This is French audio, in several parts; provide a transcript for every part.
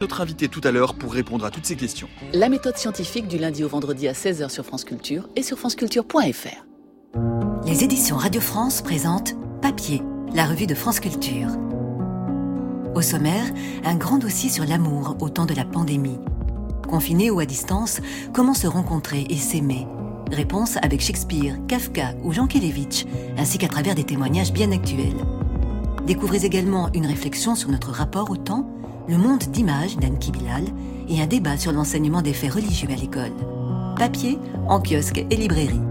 Notre invité tout à l'heure pour répondre à toutes ces questions. La méthode scientifique du lundi au vendredi à 16h sur France Culture et sur franceculture.fr. Les éditions Radio France présentent Papier, la revue de France Culture. Au sommaire, un grand dossier sur l'amour au temps de la pandémie. Confinés ou à distance, comment se rencontrer et s'aimer ? Réponse avec Shakespeare, Kafka ou Jean Kelevitch, ainsi qu'à travers des témoignages bien actuels. Découvrez également une réflexion sur notre rapport au temps, le monde d'images d'Anki Bilal et un débat sur l'enseignement des faits religieux à l'école. Papier en kiosque et librairie.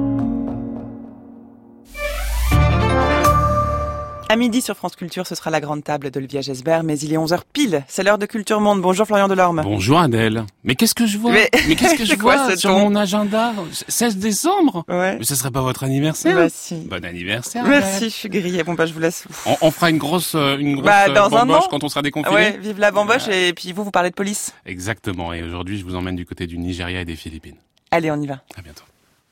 À midi sur France Culture, ce sera la grande table d'Olivia Gesbert, mais il est 11h pile. C'est l'heure de Culture Monde. Bonjour Florian Delorme. Bonjour Adèle. Mais qu'est-ce que je vois ? Mais qu'est-ce que je vois sur mon agenda ? 16 décembre ? Ouais. Mais ce serait pas votre anniversaire ? Bah si. Bon anniversaire. Merci, je suis grillée. Bon je vous laisse. On fera une grosse dans bamboche un an, quand on sera déconfiné. Ouais, vive la bamboche et puis vous parlez de police. Exactement. Et aujourd'hui, je vous emmène du côté du Nigeria et des Philippines. Allez, on y va. À bientôt.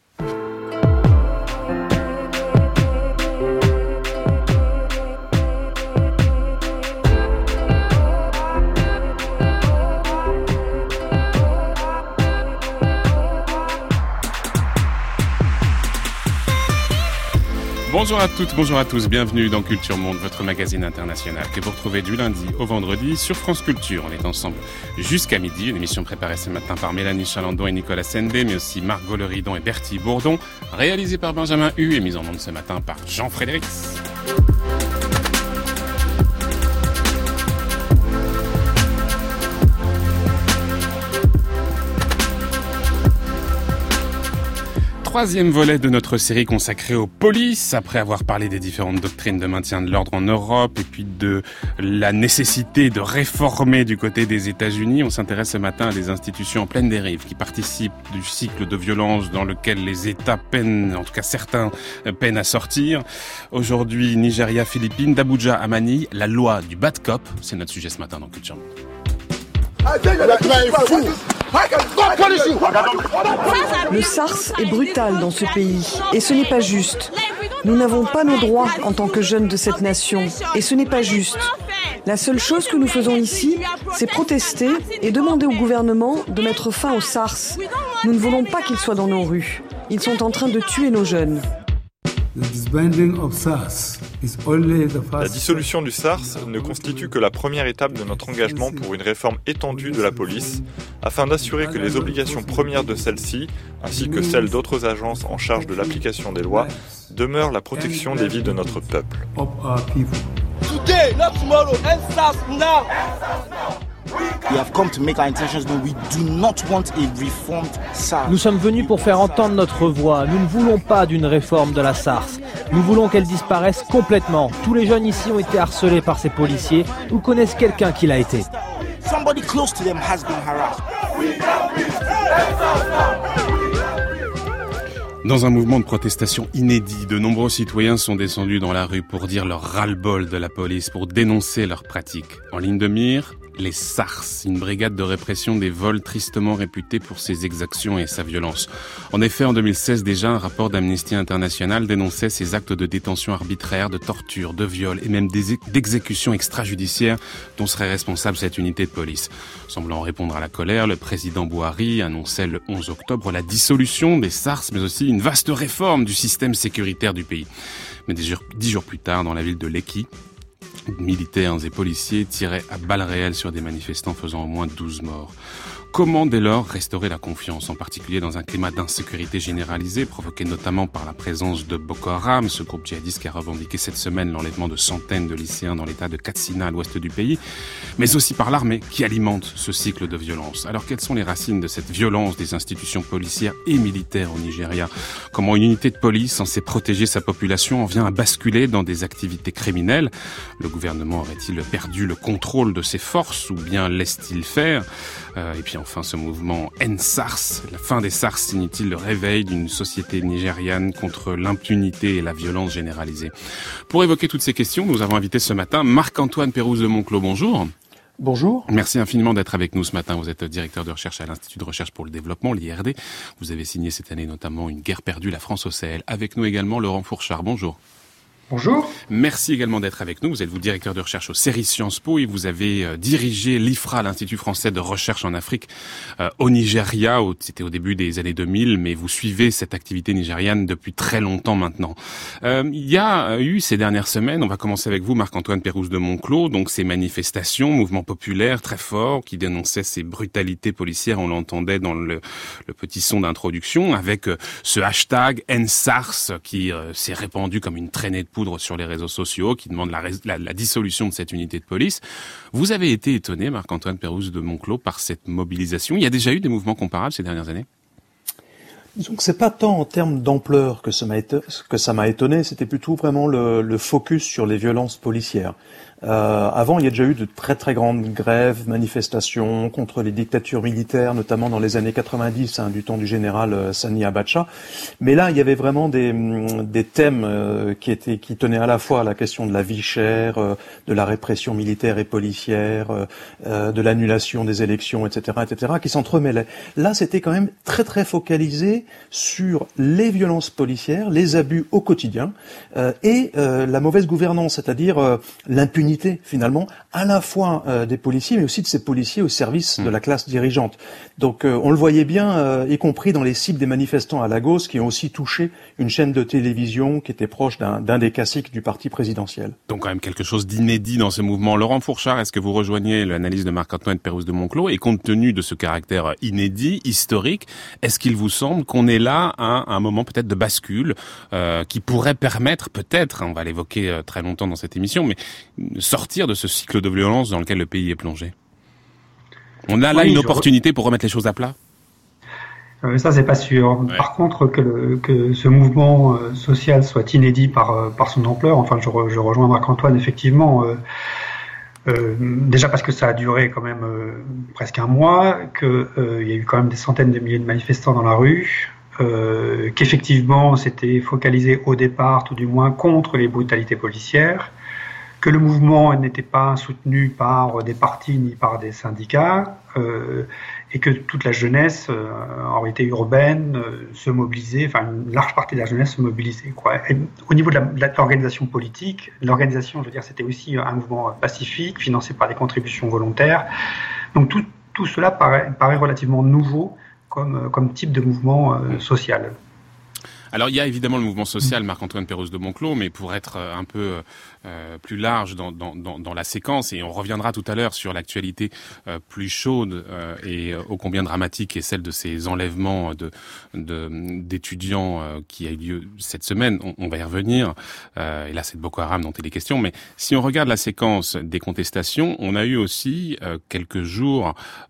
Bonjour à toutes, bonjour à tous, bienvenue dans Culture Monde, votre magazine international que vous retrouvez du lundi au vendredi sur France Culture. On est ensemble jusqu'à midi, une émission préparée ce matin par Mélanie Chalandon et Nicolas Sendé, mais aussi Margot Leridon et Bertie Bourdon, réalisée par Benjamin Hu et mise en onde ce matin par Jean-Frédéric. Troisième volet de notre série consacrée aux polices, après avoir parlé des différentes doctrines de maintien de l'ordre en Europe et puis de la nécessité de réformer du côté des États-Unis. On s'intéresse ce matin à des institutions en pleine dérive qui participent du cycle de violence dans lequel les États peinent, en tout cas certains peinent à sortir. Aujourd'hui, Nigeria, Philippines, d'Abuja à Manille, la loi du bad cop, c'est notre sujet ce matin dans Culture Monde. Le SARS est brutal dans ce pays et ce n'est pas juste. Nous n'avons pas nos droits en tant que jeunes de cette nation et ce n'est pas juste. La seule chose que nous faisons ici, c'est protester et demander au gouvernement de mettre fin au SARS. Nous ne voulons pas qu'ils soient dans nos rues. Ils sont en train de tuer nos jeunes. La dissolution du SARS ne constitue que la première étape de notre engagement pour une réforme étendue de la police, afin d'assurer que les obligations premières de celle-ci, ainsi que celles d'autres agences en charge de l'application des lois, demeurent la protection des vies de notre peuple. Today, not tomorrow, end SARS now! We have come to make our intentions known. We do not want a reformed SARS. Nous sommes venus pour faire entendre notre voix. Nous ne voulons pas d'une réforme de la SARS. Nous voulons qu'elle disparaisse complètement. Tous les jeunes ici ont été harcelés par ces policiers ou connaissent quelqu'un qui l'a été. Somebody close to them has been harassed. Dans un mouvement de protestation inédit, de nombreux citoyens sont descendus dans la rue pour dire leur ras-le-bol de la police, pour dénoncer leurs pratiques. En ligne de mire, les SARS, une brigade de répression des vols tristement réputée pour ses exactions et sa violence. En effet, en 2016 déjà, un rapport d'Amnesty International dénonçait ces actes de détention arbitraire, de torture, de viol et même d'exécution extrajudiciaire dont serait responsable cette unité de police. Semblant répondre à la colère, le président Buhari annonçait le 11 octobre la dissolution des SARS, mais aussi une vaste réforme du système sécuritaire du pays. Mais 10 jours plus tard, dans la ville de Lekki, militaires et policiers tiraient à balles réelles sur des manifestants, faisant au moins 12 morts. Comment dès lors restaurer la confiance, en particulier dans un climat d'insécurité généralisé, provoqué notamment par la présence de Boko Haram, ce groupe djihadiste qui a revendiqué cette semaine l'enlèvement de centaines de lycéens dans l'état de Katsina à l'ouest du pays, mais aussi par l'armée qui alimente ce cycle de violence. Alors quelles sont les racines de cette violence des institutions policières et militaires au Nigeria ? Comment une unité de police censée protéger sa population en vient à basculer dans des activités criminelles ? Le gouvernement aurait-il perdu le contrôle de ses forces ou bien laisse-t-il faire ? Et puis enfin, ce mouvement End-SARS, la fin des SARS, signifie-t-il le réveil d'une société nigériane contre l'impunité et la violence généralisée? Pour évoquer toutes ces questions, nous avons invité ce matin Marc-Antoine Pérouse de Monclos. Bonjour. Bonjour. Merci infiniment d'être avec nous ce matin. Vous êtes directeur de recherche à l'Institut de recherche pour le développement, l'IRD. Vous avez signé cette année notamment Une guerre perdue, la France au Sahel. Avec nous également Laurent Fourchard. Bonjour. Bonjour. Merci également d'être avec nous. Vous êtes directeur de recherche au CERI Sciences Po et vous avez dirigé l'IFRA, l'Institut français de recherche en Afrique, au Nigeria. C'était au début des années 2000, mais vous suivez cette activité nigériane depuis très longtemps maintenant. Il y a eu ces dernières semaines, on va commencer avec vous, Marc-Antoine Pérouse de Monclos, donc ces manifestations, mouvements populaires très forts qui dénonçaient ces brutalités policières, on l'entendait dans le petit son d'introduction, avec ce hashtag #EndSARS qui s'est répandu comme une traînée de poudre sur les réseaux sociaux, qui demande la dissolution de cette unité de police. Vous avez été étonné, Marc-Antoine Pérouse de Monclos, par cette mobilisation. Il y a déjà eu des mouvements comparables ces dernières années? Donc c'est pas tant en termes d'ampleur que ça m'a étonné, c'était plutôt vraiment le focus sur les violences policières. Avant, il y a déjà eu de très très grandes grèves, manifestations contre les dictatures militaires, notamment dans les années 90, du temps du général Sani Abacha. Mais là, il y avait vraiment des thèmes qui tenaient à la fois à la question de la vie chère, de la répression militaire et policière, de l'annulation des élections, etc., qui s'entremêlaient. Là, c'était quand même très très focalisé sur les violences policières, les abus au quotidien et la mauvaise gouvernance, c'est-à-dire l'impunité finalement, à la fois des policiers, mais aussi de ces policiers au service de la classe dirigeante. Donc on le voyait bien, y compris dans les cibles des manifestants à Lagos, qui ont aussi touché une chaîne de télévision qui était proche d'un des caciques du parti présidentiel. Donc quand même quelque chose d'inédit dans ce mouvement. Laurent Fourchard, est-ce que vous rejoignez l'analyse de Marc-Antoine Pérouse de Monclos? Et compte tenu de ce caractère inédit, historique, est-ce qu'il vous semble qu'on est là à un moment peut-être de bascule qui pourrait permettre peut-être, on va l'évoquer très longtemps dans cette émission, mais sortir de ce cycle de violence dans lequel le pays est plongé? On a là une opportunité pour remettre les choses à plat? Ça, c'est pas sûr. Ouais. Par contre, que ce mouvement social soit inédit par son ampleur, enfin, je rejoins Marc-Antoine, effectivement, déjà parce que ça a duré quand même presque un mois, qu'il y a eu quand même des centaines de milliers de manifestants dans la rue, qu'effectivement, c'était focalisé au départ, tout du moins, contre les brutalités policières, que le mouvement n'était pas soutenu par des partis ni par des syndicats, et que toute la jeunesse, en réalité urbaine, se mobilisait, enfin une large partie de la jeunesse se mobilisait, quoi. Et au niveau de l'organisation politique, l'organisation, je veux dire, c'était aussi un mouvement pacifique, financé par des contributions volontaires. Donc tout cela paraît relativement nouveau comme type de mouvement social. Alors il y a évidemment le mouvement social, Marc-Antoine Pérouse de Monclos, mais pour être un peu plus large dans la séquence, et on reviendra tout à l'heure sur l'actualité plus chaude et ô combien dramatique, et celle de ces enlèvements d'étudiants qui a eu lieu cette semaine, on va y revenir, et là c'est de Boko Haram dont il est question, mais si on regarde la séquence des contestations, on a eu aussi quelques jours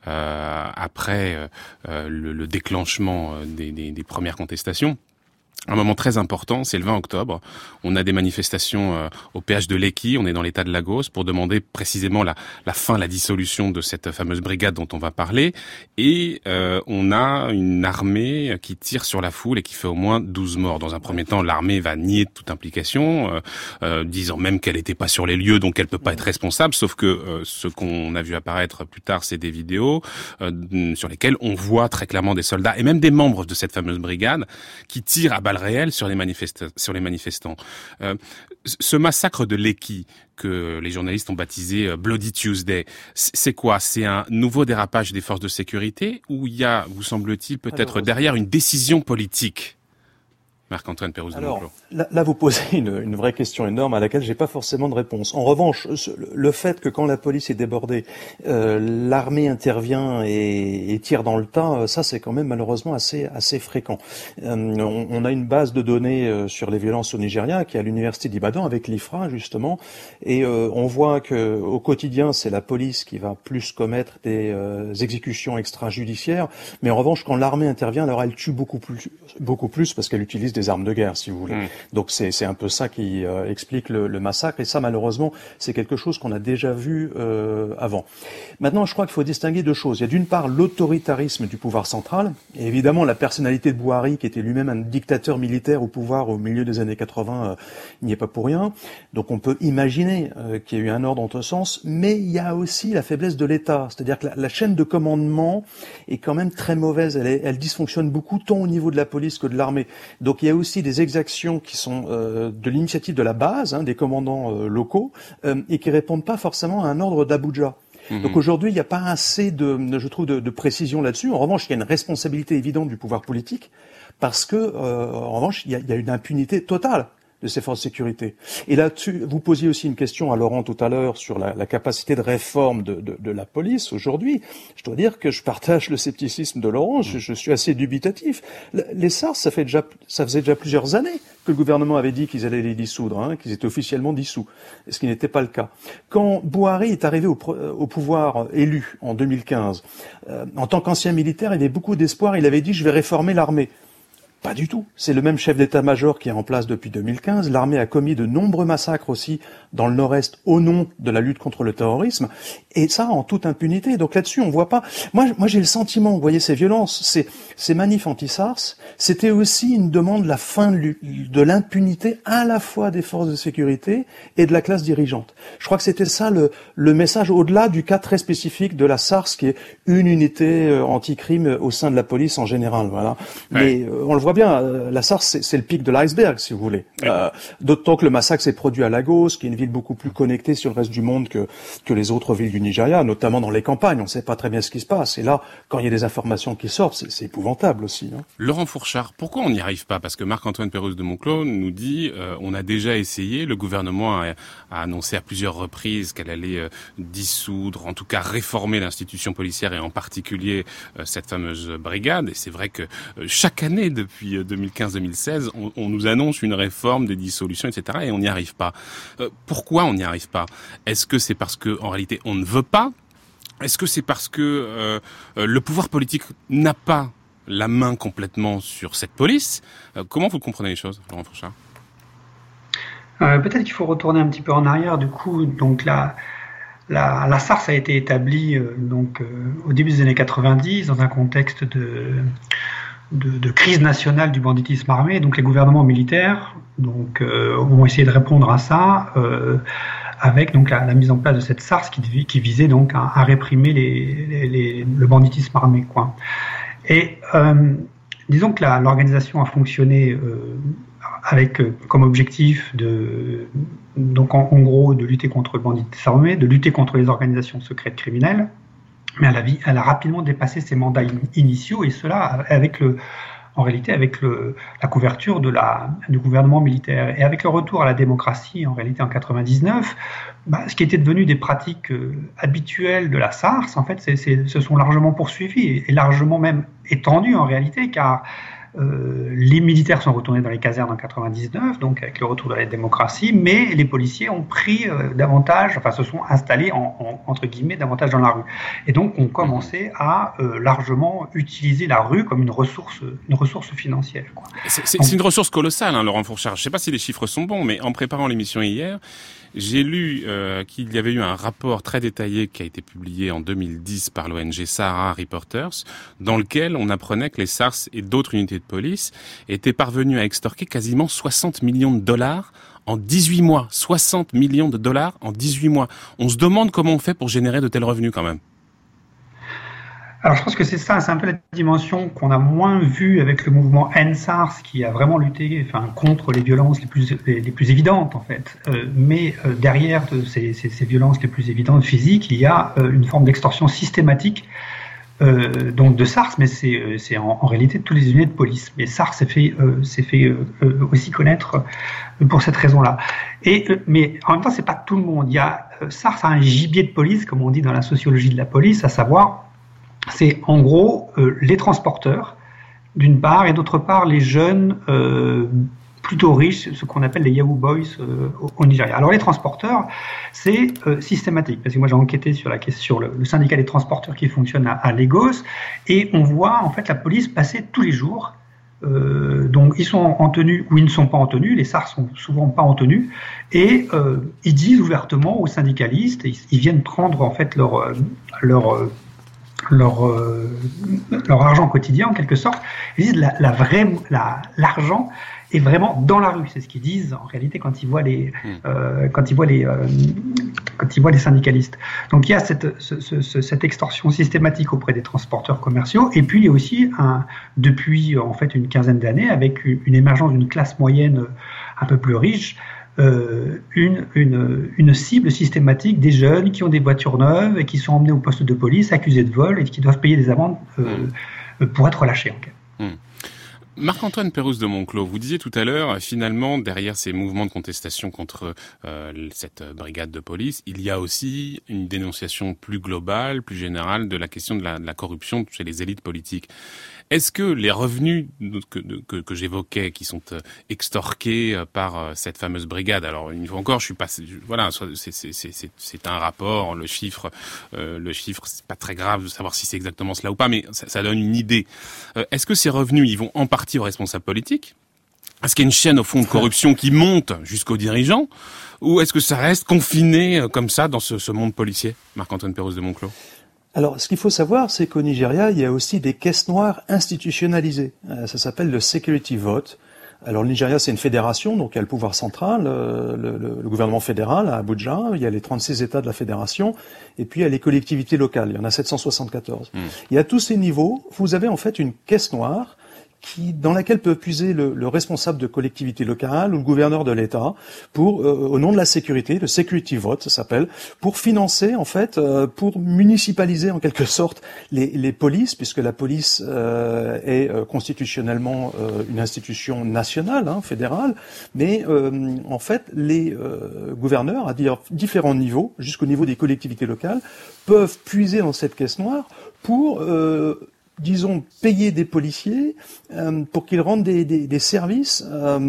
après le déclenchement des premières contestations, un moment très important, c'est le 20 octobre. On a des manifestations au péage de Lekki, on est dans l'état de Lagos, pour demander précisément la fin, la dissolution de cette fameuse brigade dont on va parler. Et on a une armée qui tire sur la foule et qui fait au moins 12 morts. Dans un premier temps, l'armée va nier toute implication, disant même qu'elle n'était pas sur les lieux, donc elle peut pas être responsable. Sauf que ce qu'on a vu apparaître plus tard, c'est des vidéos sur lesquelles on voit très clairement des soldats et même des membres de cette fameuse brigade qui tirent à balles réelles sur les manifestants. Ce massacre de Lekki que les journalistes ont baptisé Bloody Tuesday, c'est quoi? C'est un nouveau dérapage des forces de sécurité ou il y a, vous semble-t-il, peut-être derrière une décision politique? Marc-Antoine Pérouse de Monclos. Là, vous posez une vraie question énorme à laquelle j'ai pas forcément de réponse. En revanche, le fait que quand la police est débordée, l'armée intervient et tire dans le tas, ça c'est quand même malheureusement assez fréquent. On a une base de données sur les violences au Nigeria qui est à l'université d'Ibadan avec l'IFRA justement, et on voit que au quotidien c'est la police qui va plus commettre des exécutions extrajudiciaires, mais en revanche quand l'armée intervient, alors elle tue beaucoup plus parce qu'elle utilise des armes de guerre, si vous voulez. Donc c'est un peu ça qui explique le massacre, et ça malheureusement c'est quelque chose qu'on a déjà vu avant. Maintenant, je crois qu'il faut distinguer deux choses. Il y a d'une part l'autoritarisme du pouvoir central, et évidemment la personnalité de Buhari, qui était lui-même un dictateur militaire au pouvoir au milieu des années 80, n'y est pas pour rien. Donc on peut imaginer qu'il y a eu un ordre en ce sens, mais il y a aussi la faiblesse de l'État, c'est-à-dire que la chaîne de commandement est quand même très mauvaise, elle dysfonctionne beaucoup tant au niveau de la police que de l'armée. Donc qu'il y a aussi des exactions qui sont de l'initiative de la base, des commandants locaux, et qui répondent pas forcément à un ordre d'Abuja. Donc aujourd'hui, il n'y a pas assez je trouve, de précision là-dessus. En revanche, il y a une responsabilité évidente du pouvoir politique, parce que, en revanche, il y a une impunité totale de ces forces de sécurité. Et là-dessus, vous posiez aussi une question à Laurent tout à l'heure sur la capacité de réforme de la police aujourd'hui. Je dois dire que je partage le scepticisme de Laurent, je suis assez dubitatif. Les SARS, ça faisait déjà plusieurs années que le gouvernement avait dit qu'ils allaient les dissoudre, qu'ils étaient officiellement dissous, ce qui n'était pas le cas. Quand Buhari est arrivé au pouvoir élu en 2015, en tant qu'ancien militaire, il avait beaucoup d'espoir, il avait dit « je vais réformer l'armée ». Pas du tout. C'est le même chef d'état-major qui est en place depuis 2015. L'armée a commis de nombreux massacres aussi dans le Nord-Est au nom de la lutte contre le terrorisme. Et ça en toute impunité. Donc là-dessus, on voit pas. Moi j'ai le sentiment, vous voyez, ces violences, ces manifs anti-SARS, c'était aussi une demande de la fin de l'impunité à la fois des forces de sécurité et de la classe dirigeante. Je crois que c'était ça le message au-delà du cas très spécifique de la SARS, qui est une unité anti-crime au sein de la police en général. Voilà. Ouais. Mais on le voit bien, la SARS, c'est le pic de l'iceberg, si vous voulez. D'autant que le massacre s'est produit à Lagos, qui est une ville beaucoup plus connectée sur le reste du monde que les autres villes du Nigeria, notamment dans les campagnes. On ne sait pas très bien ce qui se passe. Et là, quand il y a des informations qui sortent, c'est épouvantable aussi. Laurent Fourchard, pourquoi on n'y arrive pas? Parce que Marc-Antoine Pérouse de Monclos nous dit on a déjà essayé, le gouvernement a annoncé à plusieurs reprises qu'elle allait dissoudre, en tout cas réformer l'institution policière et en particulier cette fameuse brigade. Et c'est vrai que chaque année, depuis 2015-2016, on nous annonce une réforme, des dissolutions, etc. et on n'y arrive pas. Pourquoi on n'y arrive pas? Est-ce que c'est parce que en réalité on ne veut pas? Est-ce que c'est parce que le pouvoir politique n'a pas la main complètement sur cette police? Comment vous comprenez les choses, Laurent Fourchard? Peut-être qu'il faut retourner un petit peu en arrière. Du coup, donc la SARS a été établie au début des années 90 dans un contexte de crise nationale du banditisme armé. Donc les gouvernements militaires ont essayé de répondre à ça avec donc la mise en place de cette SARS qui visait donc à réprimer le banditisme armé, quoi. Et disons que l'organisation a fonctionné avec comme objectif en gros de lutter contre le banditisme armé, de lutter contre les organisations secrètes criminelles. Mais elle a rapidement dépassé ses mandats initiaux, et cela en réalité avec la couverture du gouvernement militaire. Et avec le retour à la démocratie, en réalité en 99, ce qui était devenu des pratiques habituelles de la SARS, en fait, se sont largement poursuivies et largement même étendues en réalité, car les militaires sont retournés dans les casernes en 99, donc avec le retour de la démocratie, mais les policiers ont pris se sont installés entre guillemets davantage dans la rue, et donc ont commencé à largement utiliser la rue comme une ressource financière, quoi. C'est une ressource colossale, Laurent Fourchard. Je ne sais pas si les chiffres sont bons, mais en préparant l'émission hier, j'ai lu qu'il y avait eu un rapport très détaillé qui a été publié en 2010 par l'ONG Sahara Reporters, dans lequel on apprenait que les SARS et d'autres unités de police étaient parvenus à extorquer quasiment 60 millions de dollars en 18 mois. 60 millions de dollars en 18 mois. On se demande comment on fait pour générer de tels revenus quand même. Alors je pense que c'est un peu la dimension qu'on a moins vue avec le mouvement End-SARS, qui a vraiment lutté contre les violences les plus évidentes en fait. Mais derrière ces violences les plus évidentes physiques, il y a une forme d'extorsion systématique donc de SARS, mais c'est en réalité de toutes les unités de police. Mais SARS s'est fait aussi connaître pour cette raison-là. Mais en même temps, c'est pas tout le monde. SARS a un gibier de police, comme on dit dans la sociologie de la police, à savoir c'est en gros les transporteurs d'une part, et d'autre part les jeunes plutôt riches, ce qu'on appelle les Yahoo Boys au Nigeria. Alors les transporteurs, c'est systématique, parce que moi j'ai enquêté sur la question, le syndicat des transporteurs qui fonctionne à Lagos, et on voit en fait la police passer tous les jours. Donc ils sont en tenue ou ils ne sont pas en tenue, les SARS sont souvent pas en tenue, et ils disent ouvertement aux syndicalistes, ils viennent prendre en fait leur argent quotidien en quelque sorte. Ils disent l'argent est vraiment dans la rue. C'est ce qu'ils disent en réalité quand ils voient les syndicalistes. Donc il y a cette extorsion systématique auprès des transporteurs commerciaux, et puis il y a aussi depuis en fait une quinzaine d'années, avec une émergence d'une classe moyenne un peu plus riche, une cible systématique des jeunes qui ont des voitures neuves et qui sont emmenés au poste de police accusés de vol et qui doivent payer des amendes pour être relâchés en cas. Marc-Antoine Pérouse de Monclos, vous disiez tout à l'heure, finalement, derrière ces mouvements de contestation contre cette brigade de police, il y a aussi une dénonciation plus globale, plus générale de la question de la corruption chez les élites politiques. Est-ce que les revenus que j'évoquais, qui sont extorqués par cette fameuse brigade, alors une fois encore, c'est un rapport, le chiffre, c'est pas très grave de savoir si c'est exactement cela ou pas, mais ça donne une idée. Est-ce que ces revenus, ils vont en partie aux responsables politiques? Est-ce qu'il y a une chaîne au fond de corruption qui monte jusqu'aux dirigeants, ou est-ce que ça reste confiné comme ça dans ce monde policier? Marc-Antoine Pérouse de Monclos. Alors, ce qu'il faut savoir, c'est qu'au Nigeria, il y a aussi des caisses noires institutionnalisées. Ça s'appelle le security vote. Alors, le Nigeria, c'est une fédération, donc il y a le pouvoir central, le gouvernement fédéral à Abuja, il y a les 36 États de la fédération, et puis il y a les collectivités locales, il y en a 774. Et à tous ces niveaux, vous avez en fait une caisse noire dans laquelle peut puiser le responsable de collectivité locale ou le gouverneur de l'État pour, au nom de la sécurité, le security vote, ça s'appelle, pour financer, en fait, pour municipaliser en quelque sorte les polices, puisque la police est constitutionnellement une institution nationale, fédérale, mais en fait, les gouverneurs, à différents niveaux, jusqu'au niveau des collectivités locales, peuvent puiser dans cette caisse noire pour disons, payer des policiers pour qu'ils rendent des services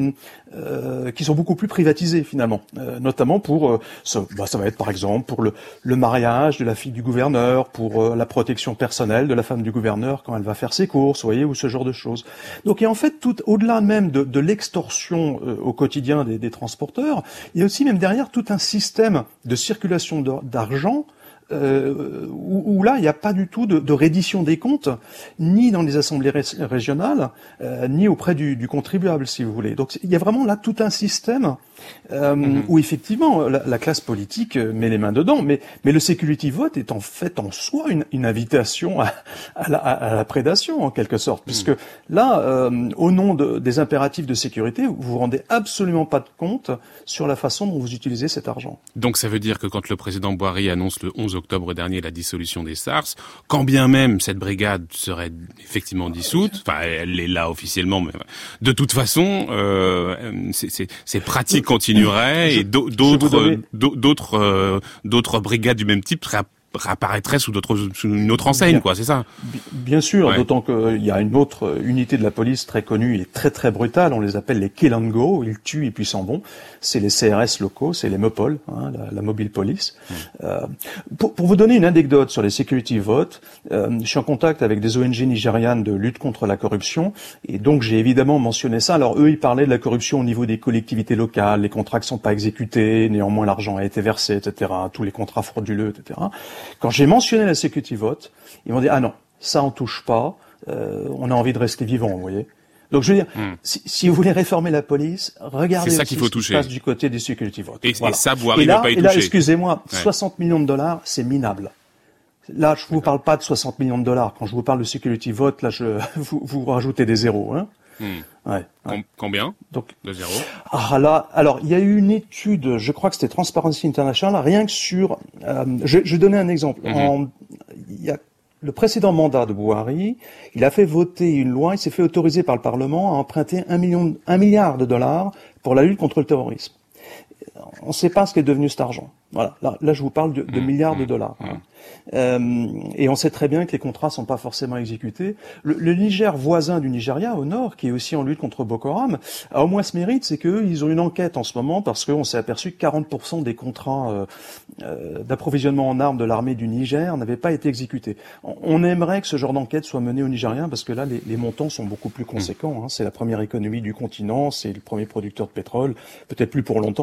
qui sont beaucoup plus privatisés finalement, notamment pour ça va être par exemple pour le mariage de la fille du gouverneur, pour la protection personnelle de la femme du gouverneur quand elle va faire ses courses, vous voyez, ou ce genre de choses. Donc, et en fait, tout au-delà même de l'extorsion au quotidien des transporteurs, il y a aussi même derrière tout un système de circulation d'argent où là, il n'y a pas du tout de reddition des comptes, ni dans les assemblées régionales, ni auprès du contribuable, si vous voulez. Donc, il y a vraiment là tout un système où effectivement la classe politique met les mains dedans, mais le security vote est en fait en soi une invitation à la prédation en quelque sorte, puisque là, au nom des impératifs de sécurité, vous vous rendez absolument pas de compte sur la façon dont vous utilisez cet argent. Donc ça veut dire que quand le président Buhari annonce le 11 octobre dernier la dissolution des SARS, quand bien même cette brigade serait effectivement dissoute, enfin elle est là officiellement, mais de toute façon, ces pratiques continueraient et d'autres brigades du même type réapparaîtraient sous une autre enseigne, quoi, c'est ça? Bien sûr, ouais. D'autant qu'il y a une autre unité de la police très connue et très très brutale, on les appelle les Kill and Go, ils tuent et puis s'en vont. C'est les CRS locaux, c'est les MOPOL, la mobile police. Pour vous donner une anecdote sur les security votes, je suis en contact avec des ONG nigérianes de lutte contre la corruption, et donc j'ai évidemment mentionné ça. Alors eux, ils parlaient de la corruption au niveau des collectivités locales, les contrats qui sont pas exécutés, néanmoins l'argent a été versé, etc., tous les contrats frauduleux, etc. Quand j'ai mentionné la security vote, ils m'ont dit « Ah non, ça on touche pas, on a envie de rester vivant, vous voyez ». Donc je veux dire, si vous voulez réformer la police, regardez ce qui se passe du côté des security votes. Et ça, Buhari ne peut pas y toucher. Et là, excusez-moi, 60 millions de dollars, c'est minable. Là, je vous parle pas de 60 millions de dollars. Quand je vous parle de security vote, là, vous rajoutez des zéros, hein. Combien? Donc, de zéro? Alors, il y a eu une étude, je crois que c'était Transparency International, rien que sur, je vais donner un exemple. Il y a le précédent mandat de Buhari, il a fait voter une loi, il s'est fait autoriser par le Parlement à emprunter 1 milliard de dollars pour la lutte contre le terrorisme. On ne sait pas ce qu'est devenu cet argent. Voilà. Là, je vous parle de milliards de dollars. Et on sait très bien que les contrats sont pas forcément exécutés. Le Niger voisin du Nigeria, au nord, qui est aussi en lutte contre Boko Haram, a au moins ce mérite, c'est qu'eux, ils ont une enquête en ce moment parce qu'on s'est aperçu que 40% des contrats d'approvisionnement en armes de l'armée du Niger n'avaient pas été exécutés. On aimerait que ce genre d'enquête soit menée au Nigeria parce que là, les montants sont beaucoup plus conséquents. C'est la première économie du continent, c'est le premier producteur de pétrole, peut-être plus pour longtemps d'ailleurs,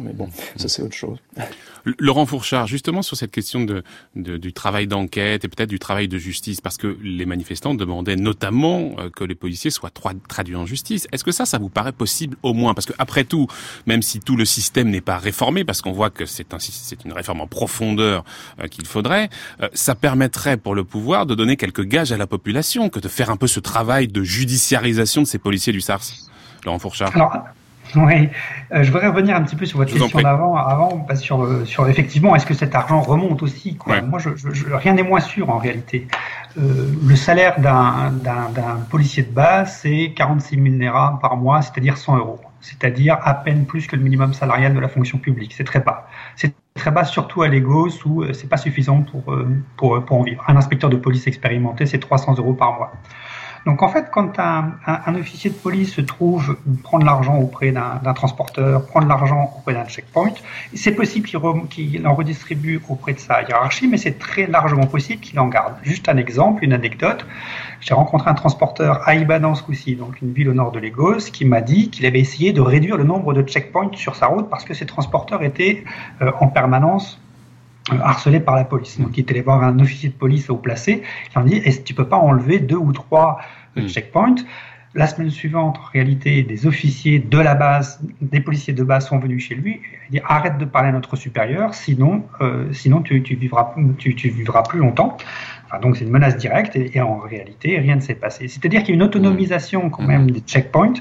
mais bon, ça c'est autre chose. Laurent Fourchard, justement sur cette question du travail d'enquête et peut-être du travail de justice, parce que les manifestants demandaient notamment que les policiers soient traduits en justice. Est-ce que ça vous paraît possible au moins? Parce que après tout, même si tout le système n'est pas réformé, parce qu'on voit que c'est une réforme en profondeur qu'il faudrait, ça permettrait pour le pouvoir de donner quelques gages à la population, que de faire un peu ce travail de judiciarisation de ces policiers du SARS. Laurent Fourchard. Alors, oui, je voudrais revenir un petit peu sur votre question d'avant, sur effectivement, est-ce que cet argent remonte aussi, quoi. Ouais. Moi, rien n'est moins sûr en réalité. Le salaire d'un policier de base, c'est 46 000 NERA par mois, c'est-à-dire 100 €. C'est-à-dire à peine plus que le minimum salarial de la fonction publique. C'est très bas. C'est très bas, surtout à Lagos, où c'est pas suffisant pour en vivre. Un inspecteur de police expérimenté, c'est 300 € par mois. Donc en fait, quand un officier de police se trouve prendre l'argent auprès d'un transporteur, prendre l'argent auprès d'un checkpoint, c'est possible qu'il en redistribue auprès de sa hiérarchie, mais c'est très largement possible qu'il en garde. Juste un exemple, une anecdote. J'ai rencontré un transporteur à Ibadan ce coup-ci, donc une ville au nord de Lagos, qui m'a dit qu'il avait essayé de réduire le nombre de checkpoints sur sa route parce que ses transporteurs étaient en permanence harcelé par la police. Donc il était allé voir un officier de police haut placé, qui a dit est-ce que tu peux pas enlever 2 ou 3 checkpoints? La semaine suivante, en réalité, des officiers de la base, des policiers de base sont venus chez lui. Il dit arrête de parler à notre supérieur, sinon tu vivras plus longtemps. Enfin, donc c'est une menace directe et en réalité rien ne s'est passé. C'est-à-dire qu'il y a une autonomisation quand même des checkpoints.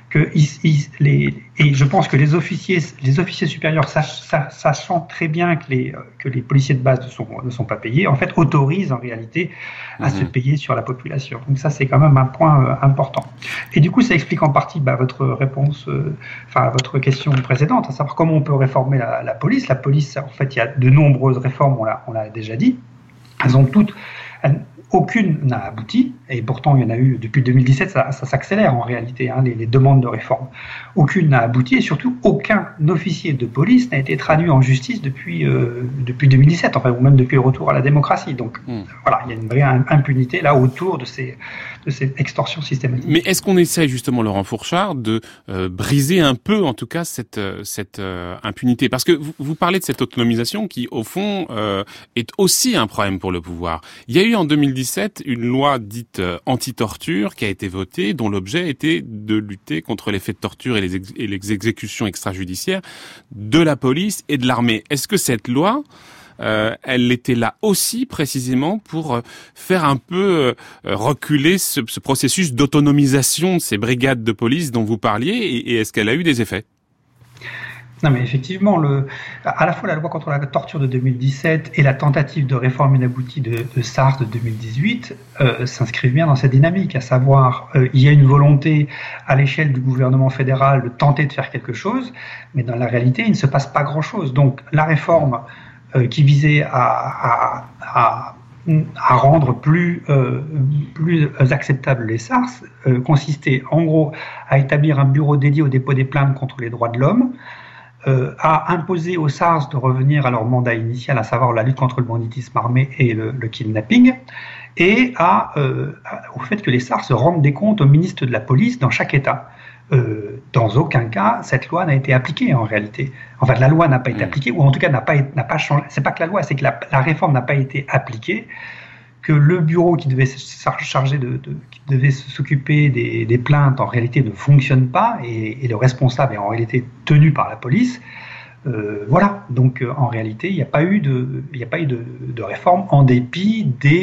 Et je pense que les officiers supérieurs, sachant très bien que les policiers de base ne sont pas payés, en fait, autorisent en réalité à se payer sur la population. Donc ça, c'est quand même un point important. Et du coup, ça explique en partie votre réponse, votre question précédente, à savoir comment on peut réformer la police. La police, en fait, il y a de nombreuses réformes, on l'a déjà dit. Aucune n'a abouti, et pourtant il y en a eu depuis 2017, ça s'accélère en réalité, les demandes de réforme. Aucune n'a abouti, et surtout aucun officier de police n'a été traduit en justice depuis 2017, ou même depuis le retour à la démocratie. Donc voilà, il y a une vraie impunité là autour de ces extorsions systématiques. Mais est-ce qu'on essaie justement, Laurent Fourchard, de briser un peu en tout cas cette impunité? Parce que vous parlez de cette autonomisation qui au fond est aussi un problème pour le pouvoir. Il y a eu en 2017 une loi dite anti-torture qui a été votée, dont l'objet était de lutter contre les faits de torture et les exécutions extrajudiciaires de la police et de l'armée. Est-ce que cette loi, elle était là aussi précisément pour faire un peu reculer ce processus d'autonomisation de ces brigades de police dont vous parliez, et est-ce qu'elle a eu des effets? Non, mais effectivement, à la fois la loi contre la torture de 2017 et la tentative de réforme inaboutie de SARS de 2018 s'inscrivent bien dans cette dynamique, à savoir il y a une volonté à l'échelle du gouvernement fédéral de tenter de faire quelque chose, mais dans la réalité, il ne se passe pas grand-chose. Donc la réforme qui visait à rendre plus acceptables les SARS consistait en gros à établir un bureau dédié au dépôt des plaintes contre les droits de l'homme, à imposer aux SARS de revenir à leur mandat initial, à savoir la lutte contre le banditisme armé et le kidnapping, et au fait que les SARS rendent des comptes au ministre de la police dans chaque État. Dans aucun cas, cette loi n'a été appliquée en réalité. En fait, la loi n'a pas été appliquée, ou en tout cas n'a pas changé. C'est pas que la loi, c'est que la réforme n'a pas été appliquée, que le bureau qui devait qui devait s'occuper des plaintes en réalité ne fonctionne pas, et le responsable est en réalité tenu par la police. Voilà. Donc en réalité, il n'y a pas eu de réforme en dépit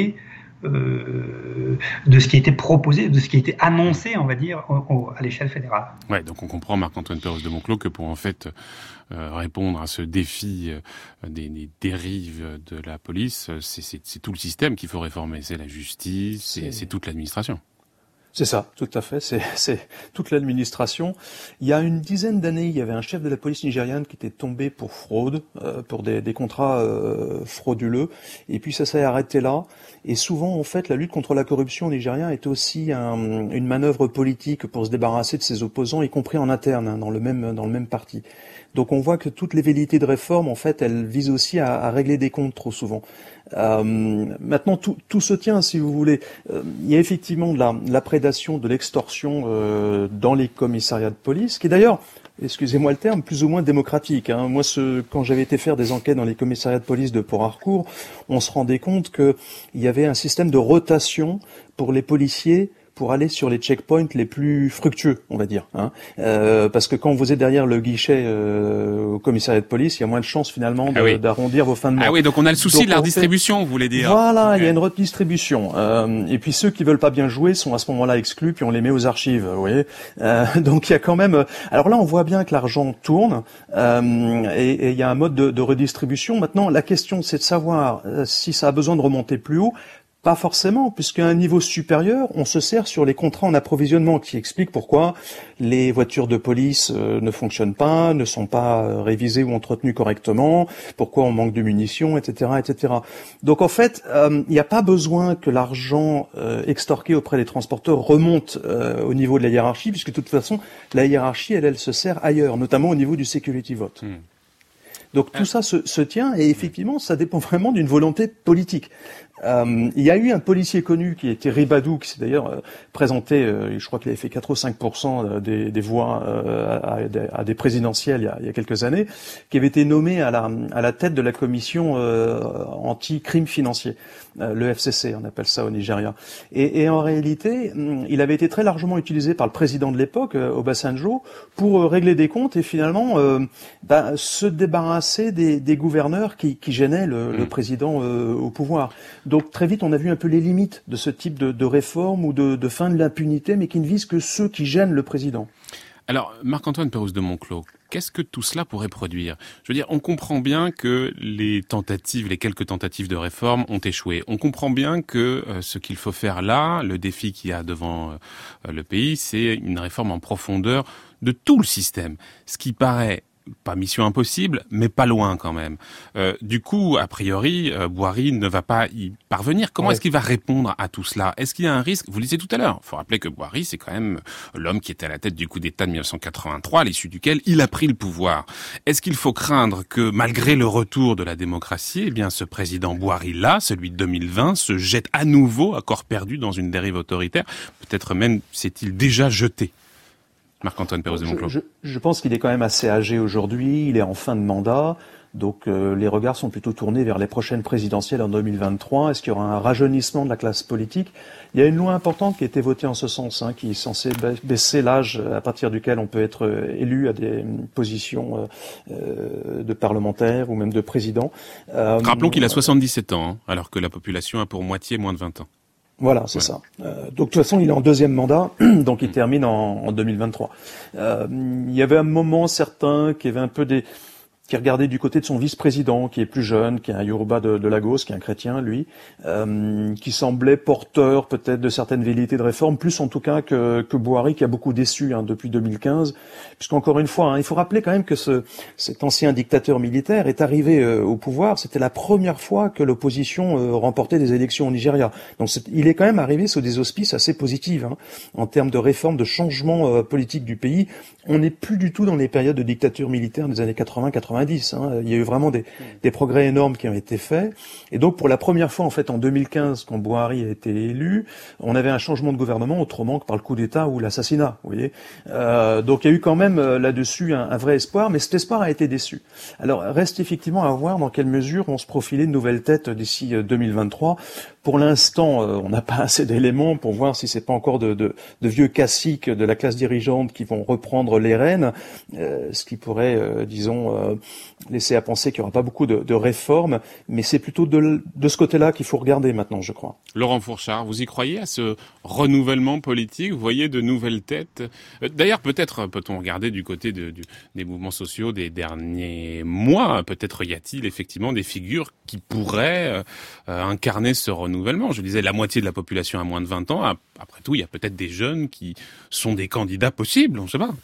de ce qui a été proposé, de ce qui a été annoncé, on va dire, à l'échelle fédérale. Ouais, donc on comprend, Marc-Antoine Pérouse de Monclos, que pour en fait répondre à ce défi des dérives de la police, c'est tout le système qu'il faut réformer. C'est la justice, c'est toute l'administration. C'est ça, tout à fait. C'est toute l'administration. Il y a une dizaine d'années, il y avait un chef de la police nigériane qui était tombé pour fraude, pour des contrats frauduleux. Et puis ça s'est arrêté là. Et souvent, en fait, la lutte contre la corruption au Nigeria est aussi une manœuvre politique pour se débarrasser de ses opposants, y compris en interne, dans le même parti. Donc on voit que toutes les velléités de réforme, en fait, elles visent aussi à régler des comptes trop souvent. Maintenant, tout se tient, si vous voulez. Il y a effectivement de la prédation, de l'extorsion dans les commissariats de police, qui est d'ailleurs excusez-moi le terme, plus ou moins démocratique. Moi, quand j'avais été faire des enquêtes dans les commissariats de police de Port-Harcourt, on se rendait compte qu'il y avait un système de rotation pour les policiers pour aller sur les checkpoints les plus fructueux, on va dire. Parce que quand vous êtes derrière le guichet au commissariat de police, il y a moins de chances finalement d'arrondir vos fins de mois. Ah oui, donc on a le souci de la redistribution, vous voulez dire. Voilà, il y a une redistribution. Et puis ceux qui veulent pas bien jouer sont à ce moment-là exclus, puis on les met aux archives, vous voyez. Donc il y a quand même... Alors là, on voit bien que l'argent tourne, et il y a un mode de redistribution. Maintenant, la question, c'est de savoir si ça a besoin de remonter plus haut. Pas forcément, puisqu'à un niveau supérieur, on se sert sur les contrats en approvisionnement qui expliquent pourquoi les voitures de police ne fonctionnent pas, ne sont pas révisées ou entretenues correctement, pourquoi on manque de munitions, etc., etc. Donc en fait, il n'y a pas besoin que l'argent extorqué auprès des transporteurs remonte au niveau de la hiérarchie, puisque de toute façon, la hiérarchie, elle se sert ailleurs, notamment au niveau du security vote. Donc tout ça se tient, et effectivement, ça dépend vraiment d'une volonté politique. Il y a eu un policier connu qui était Ribadou, qui s'est d'ailleurs présenté, je crois qu'il avait fait 4 ou 5% des voix à des présidentielles il y a quelques années, qui avait été nommé à la tête de la commission anti-crime financier, le FCC, on appelle ça au Nigeria. Et en réalité, il avait été très largement utilisé par le président de l'époque, Obasanjo, pour régler des comptes et finalement se débarrasser des gouverneurs qui gênaient le président au pouvoir. Donc très vite, on a vu un peu les limites de ce type de réforme ou de fin de l'impunité, mais qui ne visent que ceux qui gênent le président. Alors, Marc-Antoine Pérouse de Monclos, qu'est-ce que tout cela pourrait produire ? Je veux dire, on comprend bien que les quelques tentatives de réforme ont échoué. On comprend bien que ce qu'il faut faire là, le défi qu'il y a devant le pays, c'est une réforme en profondeur de tout le système. Ce qui paraît pas mission impossible, mais pas loin quand même. Du coup, a priori, Boiry ne va pas y parvenir. Comment est-ce qu'il va répondre à tout cela ? Est-ce qu'il y a un risque ? Vous le disiez tout à l'heure, il faut rappeler que Boiry, c'est quand même l'homme qui était à la tête du coup d'État de 1983, à l'issue duquel il a pris le pouvoir. Est-ce qu'il faut craindre que, malgré le retour de la démocratie, eh bien, ce président Boiry-là, celui de 2020, se jette à nouveau à corps perdu dans une dérive autoritaire ? Peut-être même s'est-il déjà jeté ? Marc-Antoine Pérouse de Monclos. Je pense qu'il est quand même assez âgé aujourd'hui, il est en fin de mandat, donc les regards sont plutôt tournés vers les prochaines présidentielles en 2023. Est-ce qu'il y aura un rajeunissement de la classe politique ? Il y a une loi importante qui a été votée en ce sens, qui est censée baisser l'âge à partir duquel on peut être élu à des positions de parlementaire ou même de président. Rappelons qu'il a 77 ans, alors que la population a pour moitié moins de 20 ans. Voilà, c'est ça. Donc de toute façon, il est en deuxième mandat, donc il termine en 2023. Il y avait un moment certain qui avait un peu qui regardait du côté de son vice-président, qui est plus jeune, qui est un Yoruba de Lagos, qui est un chrétien, lui, qui semblait porteur peut-être de certaines velléités de réforme, plus en tout cas que Boiry, qui a beaucoup déçu depuis 2015, puisqu'encore une fois, il faut rappeler quand même que cet ancien dictateur militaire est arrivé au pouvoir, c'était la première fois que l'opposition remportait des élections au Nigeria. Donc il est quand même arrivé sous des auspices assez positifs, en termes de réforme, de changement politique du pays. On n'est plus du tout dans les périodes de dictature militaire des années 80-90. Il y a eu vraiment des progrès énormes qui ont été faits. Et donc, pour la première fois, en fait, en 2015, quand Boiry a été élu, on avait un changement de gouvernement autrement que par le coup d'État ou l'assassinat, vous voyez. Donc, il y a eu quand même là-dessus un vrai espoir, mais cet espoir a été déçu. Alors, reste effectivement à voir dans quelle mesure vont se profiler de nouvelles têtes d'ici 2023. Pour l'instant, on n'a pas assez d'éléments pour voir si c'est pas encore de vieux caciques de la classe dirigeante qui vont reprendre les rênes, ce qui pourrait, laisser à penser qu'il n'y aura pas beaucoup de réformes, mais c'est plutôt de ce côté-là qu'il faut regarder maintenant, je crois. Laurent Fourchard, vous y croyez à ce renouvellement politique ? Vous voyez de nouvelles têtes ? D'ailleurs, peut-être peut-on regarder du côté des mouvements sociaux des derniers mois. Peut-être y a-t-il effectivement des figures qui pourraient incarner ce renouvellement. Je disais, la moitié de la population a moins de 20 ans. Après tout, il y a peut-être des jeunes qui sont des candidats possibles, on ne sait pas.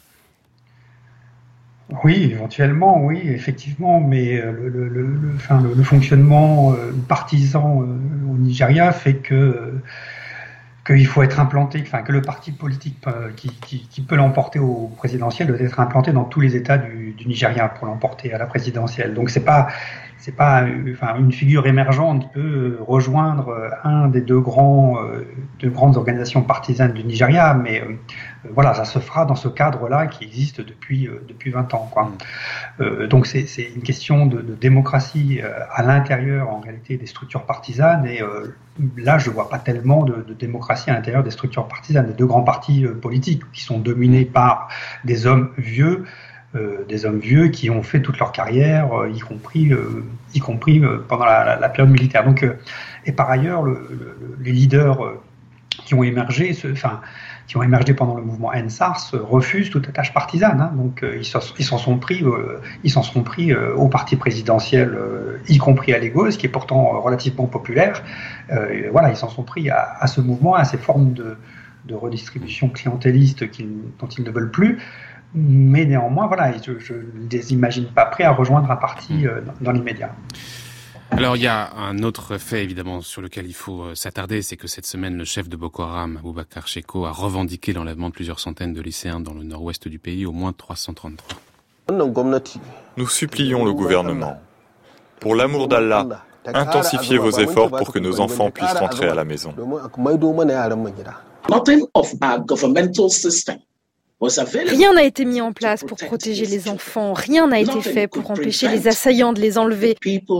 Oui, éventuellement, oui, effectivement, mais le fonctionnement partisan au Nigeria fait qu'il faut être implanté, que le parti politique qui peut l'emporter au présidentiel doit être implanté dans tous les États du Nigeria pour l'emporter à la présidentielle. Donc c'est pas une figure émergente peut rejoindre un des deux grands grandes organisations partisanes du Nigeria, mais voilà, ça se fera dans ce cadre-là qui existe depuis 20 ans, quoi. Donc c'est une question de démocratie à l'intérieur, en réalité, des structures partisanes, et là, je ne vois pas tellement de démocratie à l'intérieur des structures partisanes, des deux grands partis politiques qui sont dominés par des hommes vieux qui ont fait toute leur carrière, y compris pendant la période militaire. Donc, et par ailleurs, les leaders qui ont émergé pendant le mouvement End-SARS refusent toute attache partisane. Hein. Donc, ils s'en sont pris au parti présidentiel, y compris à Lagos, qui est pourtant relativement populaire. Voilà, ils s'en sont pris à ce mouvement, à ces formes de redistribution clientéliste dont ils ne veulent plus. Mais néanmoins, voilà, je ne les imagine pas prêts à rejoindre un parti dans l'immédiat. Alors il y a un autre fait évidemment sur lequel il faut s'attarder, c'est que cette semaine le chef de Boko Haram, Abubakar Shekau, a revendiqué l'enlèvement de plusieurs centaines de lycéens dans le nord-ouest du pays, au moins 333. Nous supplions le gouvernement, pour l'amour d'Allah, intensifiez vos efforts pour que nos enfants puissent rentrer à la maison. Nothing of our governmental system. Rien n'a été mis en place pour protéger les enfants, rien n'a été fait pour empêcher les assaillants de les enlever.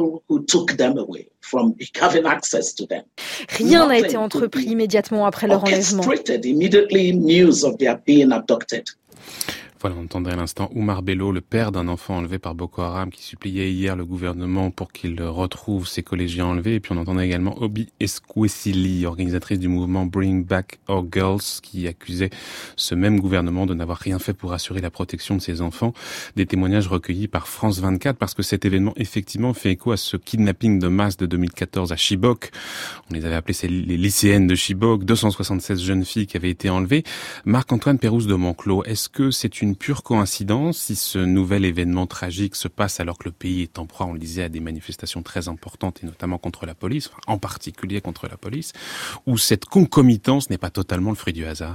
Rien n'a été entrepris immédiatement après leur enlèvement. Voilà, on entendait à l'instant Oumar Bello, le père d'un enfant enlevé par Boko Haram, qui suppliait hier le gouvernement pour qu'il retrouve ses collégiens enlevés. Et puis on entendait également Obi Eskwesili, organisatrice du mouvement Bring Back Our Girls, qui accusait ce même gouvernement de n'avoir rien fait pour assurer la protection de ses enfants. Des témoignages recueillis par France 24, parce que cet événement effectivement fait écho à ce kidnapping de masse de 2014 à Chibok. On les avait appelés les lycéennes de Chibok, 276 jeunes filles qui avaient été enlevées. Marc-Antoine Pérouse de Monclos, est-ce que c'est une pure coïncidence si ce nouvel événement tragique se passe alors que le pays est en proie, on le disait, à des manifestations très importantes et notamment contre la police, en particulier contre la police, ou cette concomitance n'est pas totalement le fruit du hasard?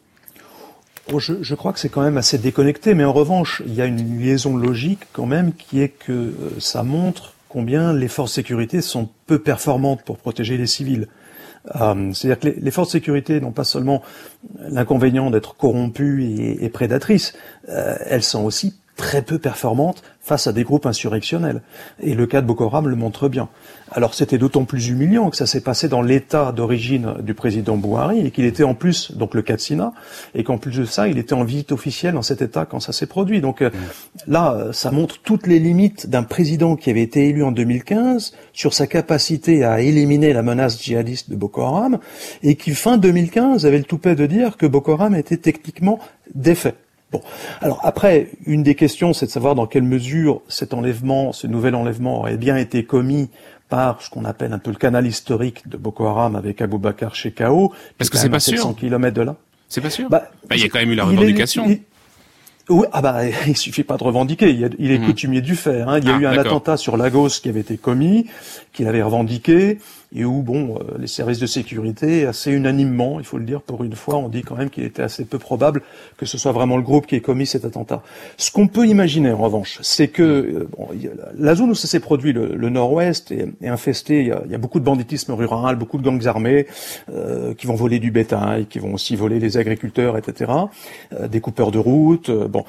Je crois que c'est quand même assez déconnecté, mais en revanche, il y a une liaison logique quand même qui est que ça montre combien les forces de sécurité sont peu performantes pour protéger les civils. C'est-à-dire que les forces de sécurité n'ont pas seulement l'inconvénient d'être corrompues et prédatrices, elles sont aussi très peu performantes face à des groupes insurrectionnels. Et le cas de Boko Haram le montre bien. Alors c'était d'autant plus humiliant que ça s'est passé dans l'état d'origine du président Buhari et qu'il était en plus, donc le Katsina, et qu'en plus de ça, il était en visite officielle dans cet état quand ça s'est produit. Donc là, ça montre toutes les limites d'un président qui avait été élu en 2015 sur sa capacité à éliminer la menace djihadiste de Boko Haram et qui, fin 2015, avait le toupet de dire que Boko Haram était techniquement défait. Bon, alors après, une des questions, c'est de savoir dans quelle mesure cet enlèvement, ce nouvel enlèvement aurait bien été commis par ce qu'on appelle un peu le canal historique de Boko Haram avec Abubakar Shekau. Parce que c'est pas sûr. 700 km de là. C'est pas sûr. Il y a quand même eu la revendication. Oui, il suffit pas de revendiquer. Il est coutumier du faire. Hein. Il y a eu un attentat sur Lagos qui avait été commis, qu'il avait revendiqué, et où, les services de sécurité, assez unanimement, il faut le dire, pour une fois, on dit quand même qu'il était assez peu probable que ce soit vraiment le groupe qui ait commis cet attentat. Ce qu'on peut imaginer, en revanche, c'est que la zone où ça s'est produit, le nord-ouest, est infesté. Il y a beaucoup de banditisme rural, beaucoup de gangs armés qui vont voler du bétail, qui vont aussi voler les agriculteurs, etc. Des coupeurs de route.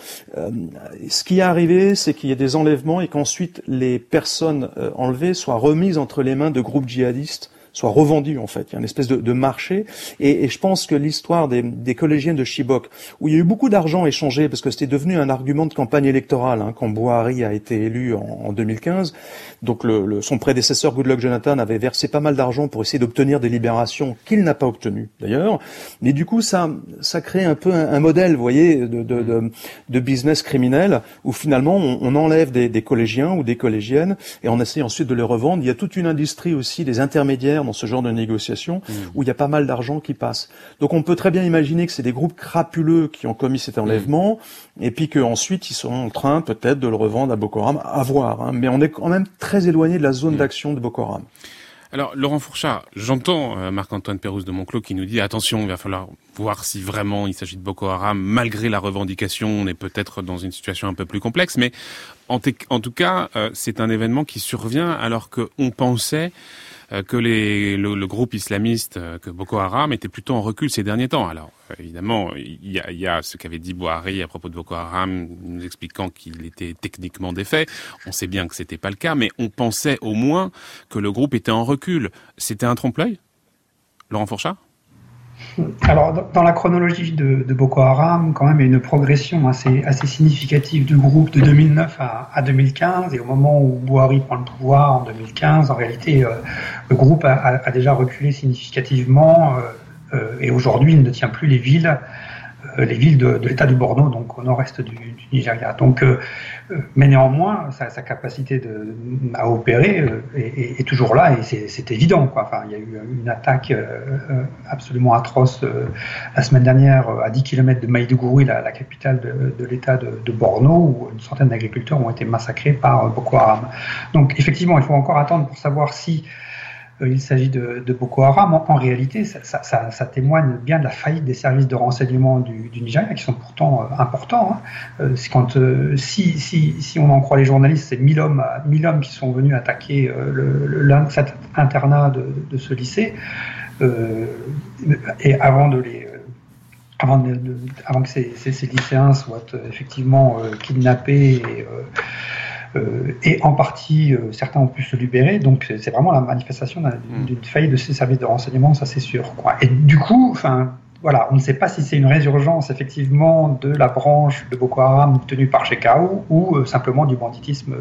Ce qui est arrivé, c'est qu'il y a des enlèvements et qu'ensuite les personnes enlevées soient remises entre les mains de groupes djihadistes, soient revendues en fait. Il y a une espèce de marché et je pense que l'histoire des collégiennes de Chibok, où il y a eu beaucoup d'argent échangé, parce que c'était devenu un argument de campagne électorale quand Buhari a été élu en 2015. Donc son prédécesseur Goodluck Jonathan avait versé pas mal d'argent pour essayer d'obtenir des libérations qu'il n'a pas obtenues d'ailleurs. Mais du coup ça crée un peu un modèle, vous voyez, de business criminel où finalement on enlève des collégiens ou des collégiennes et on essaie ensuite de les revendre. Il y a toute une industrie aussi des intermédiaires dans ce genre de négociations où il y a pas mal d'argent qui passe. Donc on peut très bien imaginer que c'est des groupes crapuleux qui ont commis cet enlèvement et puis qu'ensuite ils sont en train peut-être de le revendre à Boko Haram, à voir. Mais on est quand même très éloigné de la zone d'action de Boko Haram. Alors, Laurent Fourchard, j'entends Marc-Antoine Pérouse de Monclos qui nous dit « Attention, il va falloir voir si vraiment il s'agit de Boko Haram. Malgré la revendication, on est peut-être dans une situation un peu plus complexe. » Mais en tout cas, c'est un événement qui survient alors qu'on pensait que le groupe islamiste, que Boko Haram était plutôt en recul ces derniers temps. Alors, évidemment, il y a ce qu'avait dit Bouhari à propos de Boko Haram, nous expliquant qu'il était techniquement défait. On sait bien que c'était pas le cas, mais on pensait au moins que le groupe était en recul. C'était un trompe-l'œil, Laurent Fourchard ? Alors, dans la chronologie de Boko Haram, quand même, il y a une progression assez significative du groupe de 2009 à 2015. Et au moment où Bouhari prend le pouvoir en 2015, en réalité, le groupe a déjà reculé significativement. Et aujourd'hui, il ne tient plus les villes de l'État du Borno, donc au nord-est du Nigeria. Donc, mais néanmoins, sa capacité à opérer est toujours là, et c'est évident, quoi. Enfin, il y a eu une attaque absolument atroce la semaine dernière à 10 km de Maïdougouri, la capitale de l'État de Borno, où une centaine d'agriculteurs ont été massacrés par Boko Haram. Donc, effectivement, il faut encore attendre pour savoir si il s'agit de Boko Haram. En réalité, ça témoigne bien de la faillite des services de renseignement du Nigeria, qui sont pourtant importants. Si on en croit les journalistes, c'est 1000 hommes qui sont venus attaquer cet internat de ce lycée, et avant que ces lycéens soient effectivement kidnappés et en partie, certains ont pu se libérer. Donc c'est vraiment la manifestation d'une faillite de ces services de renseignement, ça c'est sûr, quoi. Et du coup, voilà, on ne sait pas si c'est une résurgence effectivement de la branche de Boko Haram tenue par Shekau ou simplement du banditisme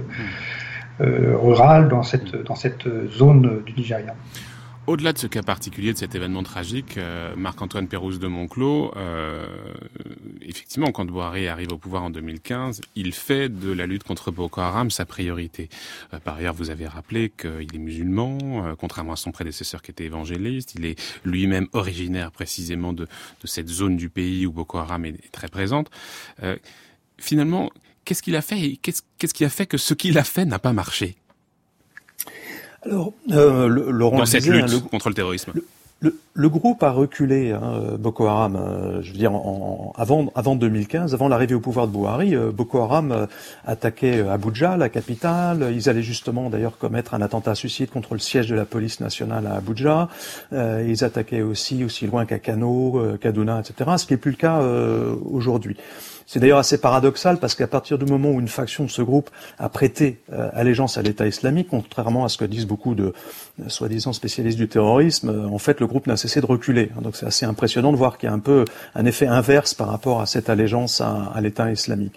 rural dans cette zone du Nigeria. Au-delà de ce cas particulier, de cet événement tragique, Marc-Antoine Pérouse de Monclos, effectivement, quand Bouhari arrive au pouvoir en 2015, il fait de la lutte contre Boko Haram sa priorité. Par ailleurs, vous avez rappelé qu'il est musulman, contrairement à son prédécesseur qui était évangéliste. Il est lui-même originaire précisément de cette zone du pays où Boko Haram est très présente. Finalement, qu'est-ce qu'il a fait et qu'est-ce qui a fait que ce qu'il a fait n'a pas marché ? Alors, Laurent dans cette lutte contre le terrorisme. Le groupe a reculé, Boko Haram, je veux dire, avant 2015, avant l'arrivée au pouvoir de Bouhari, Boko Haram attaquait Abuja, la capitale. Ils allaient justement d'ailleurs commettre un attentat suicide contre le siège de la police nationale à Abuja. Ils attaquaient aussi loin qu'à Kano, Kaduna, etc. Ce qui n'est plus le cas aujourd'hui. C'est d'ailleurs assez paradoxal parce qu'à partir du moment où une faction de ce groupe a prêté allégeance à l'État islamique, contrairement à ce que disent beaucoup de soi-disant spécialistes du terrorisme, en fait le groupe n'a cessé de reculer. Donc c'est assez impressionnant de voir qu'il y a un peu un effet inverse par rapport à cette allégeance à l'État islamique.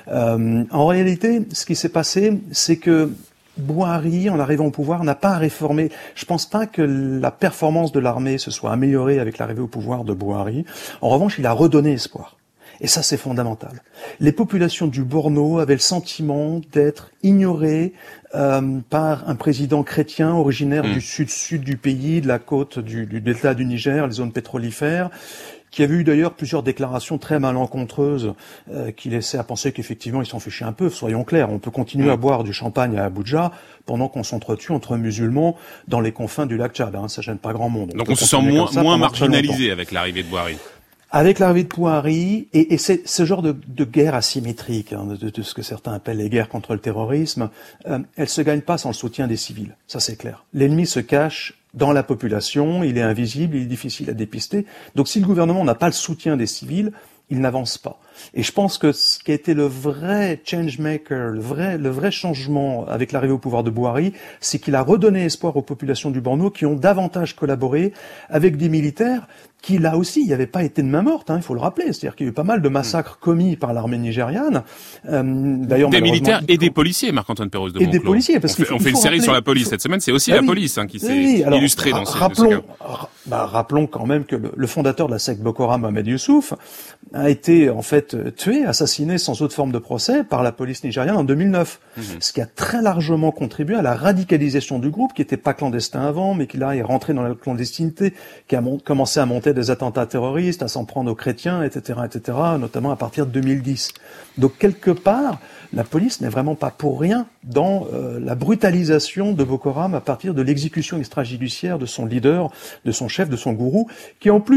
En réalité, ce qui s'est passé, c'est que Bouhari, en arrivant au pouvoir, n'a pas réformé. Je pense pas que la performance de l'armée se soit améliorée avec l'arrivée au pouvoir de Bouhari. En revanche, il a redonné espoir. Et ça, c'est fondamental. Les populations du Borno avaient le sentiment d'être ignorées par un président chrétien originaire du sud-sud du pays, de la côte de l'État du Niger, les zones pétrolifères, qui avait eu d'ailleurs plusieurs déclarations très malencontreuses qui laissaient à penser qu'effectivement, ils s'en fichaient un peu. Soyons clairs, on peut continuer à boire du champagne à Abuja pendant qu'on s'entretue entre musulmans dans les confins du lac Tchad. Ça gêne pas grand monde. Donc on se sent moins marginalisé avec l'arrivée de Bouhari. Avec l'arrivée de Bouhari, et c'est ce genre de guerre asymétrique, de ce que certains appellent les guerres contre le terrorisme, elle se gagne pas sans le soutien des civils. Ça, c'est clair. L'ennemi se cache dans la population, il est invisible, il est difficile à dépister. Donc si le gouvernement n'a pas le soutien des civils, il n'avance pas. Et je pense que ce qui a été le vrai changemaker, le vrai changement avec l'arrivée au pouvoir de Bouhari, c'est qu'il a redonné espoir aux populations du Borno qui ont davantage collaboré avec des militaires qui, là aussi, il n'y avait pas été de main morte, il faut le rappeler. C'est-à-dire qu'il y a eu pas mal de massacres commis par l'armée nigériane. D'ailleurs, des militaires et des policiers, Marc-Antoine Pérouse de Monclos. Et des policiers, parce on fait une série sur la police cette semaine, c'est aussi la police qui s'est illustrée dans ce cas. Rappelons quand même que le fondateur de la secte Boko Haram, Mohamed Youssouf, a été en fait tué, assassiné sans autre forme de procès par la police nigériane en 2009. Ce qui a très largement contribué à la radicalisation du groupe, qui n'était pas clandestin avant, mais qui là est rentré dans la clandestinité, qui a commencé à monter des attentats terroristes, à s'en prendre aux chrétiens, etc., notamment à partir de 2010. Donc quelque part, la police n'est vraiment pas pour rien dans la brutalisation de Boko Haram à partir de l'exécution extrajudiciaire de son leader, de son chef, de son gourou, qui en plus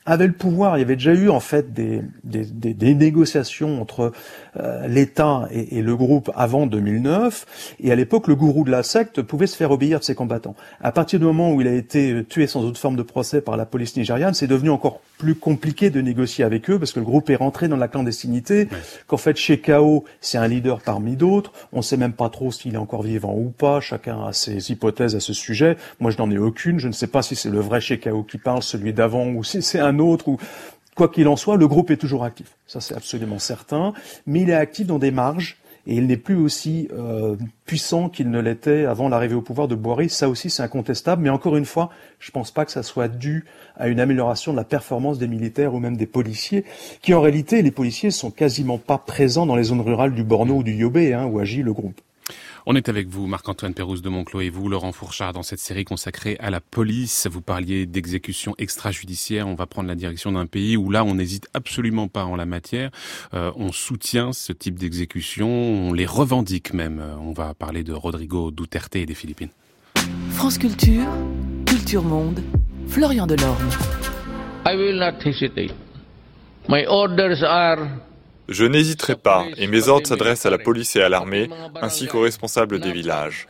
avait le pouvoir. Il y avait déjà eu en fait des négociations entre l'État et le groupe avant 2009, et à l'époque le gourou de la secte pouvait se faire obéir de ses combattants. À partir du moment où il a été tué sans autre forme de procès par la police nigériane, c'est devenu encore plus compliqué de négocier avec eux parce que le groupe est rentré dans la clandestinité, qu'en fait Shekau c'est un leader parmi d'autres, on sait même pas trop s'il est encore vivant ou pas, chacun a ses hypothèses à ce sujet. Moi je n'en ai aucune, je ne sais pas si c'est le vrai Shekau qui parle, celui d'avant, ou si c'est un autre, ou quoi qu'il en soit, le groupe est toujours actif. Ça c'est absolument certain, mais il est actif dans des marges et il n'est plus aussi puissant qu'il ne l'était avant l'arrivée au pouvoir de Buhari. Ça aussi c'est incontestable, mais encore une fois, je pense pas que ça soit dû à une amélioration de la performance des militaires ou même des policiers, qui en réalité, les policiers sont quasiment pas présents dans les zones rurales du Borno ou du Yobe, où agit le groupe. On est avec vous, Marc-Antoine Pérouse de Monclos, et vous, Laurent Fourchard, dans cette série consacrée à la police. Vous parliez d'exécution extrajudiciaire. On va prendre la direction d'un pays où là, on n'hésite absolument pas en la matière. On soutient ce type d'exécution, on les revendique même. On va parler de Rodrigo Duterte et des Philippines. France Culture, Culture Monde, Florian Delorme. I will not hesitate. My orders are... Je n'hésiterai pas, et mes ordres s'adressent à la police et à l'armée, ainsi qu'aux responsables des villages.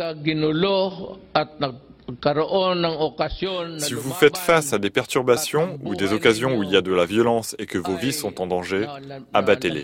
Si vous faites face à des perturbations ou des occasions où il y a de la violence et que vos vies sont en danger, abattez-les.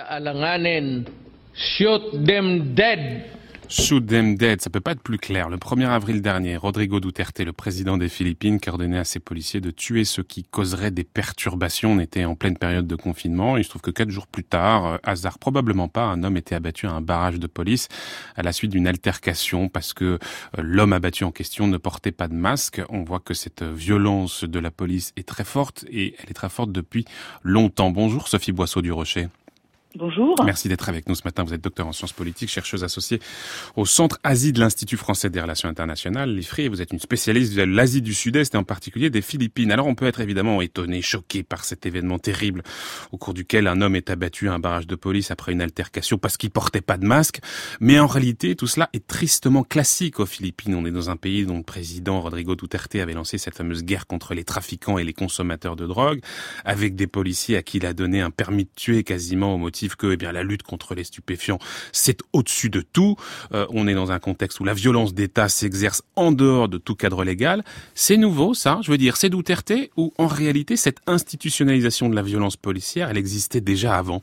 Shoot them dead. Shoot them dead, ça peut pas être plus clair. Le 1er avril dernier, Rodrigo Duterte, le président des Philippines, qui ordonnait à ses policiers de tuer ceux qui causeraient des perturbations. On était en pleine période de confinement. Il se trouve que 4 jours plus tard, hasard probablement pas, un homme était abattu à un barrage de police à la suite d'une altercation parce que l'homme abattu en question ne portait pas de masque. On voit que cette violence de la police est très forte et elle est très forte depuis longtemps. Bonjour Sophie Boisseau du Rocher. Bonjour. Merci d'être avec nous ce matin. Vous êtes docteur en sciences politiques, chercheuse associée au Centre Asie de l'Institut français des relations internationales, l'IFRI, et vous êtes une spécialiste de l'Asie du Sud-Est et en particulier des Philippines. Alors on peut être évidemment étonné, choqué par cet événement terrible au cours duquel un homme est abattu à un barrage de police après une altercation parce qu'il portait pas de masque. Mais en réalité, tout cela est tristement classique aux Philippines. On est dans un pays dont le président Rodrigo Duterte avait lancé cette fameuse guerre contre les trafiquants et les consommateurs de drogue, avec des policiers à qui il a donné un permis de tuer quasiment au motif que la lutte contre les stupéfiants, c'est au-dessus de tout. On est dans un contexte où la violence d'État s'exerce en dehors de tout cadre légal. C'est nouveau, ça. Je veux dire, c'est Duterte ou en réalité, cette institutionnalisation de la violence policière, elle existait déjà avant?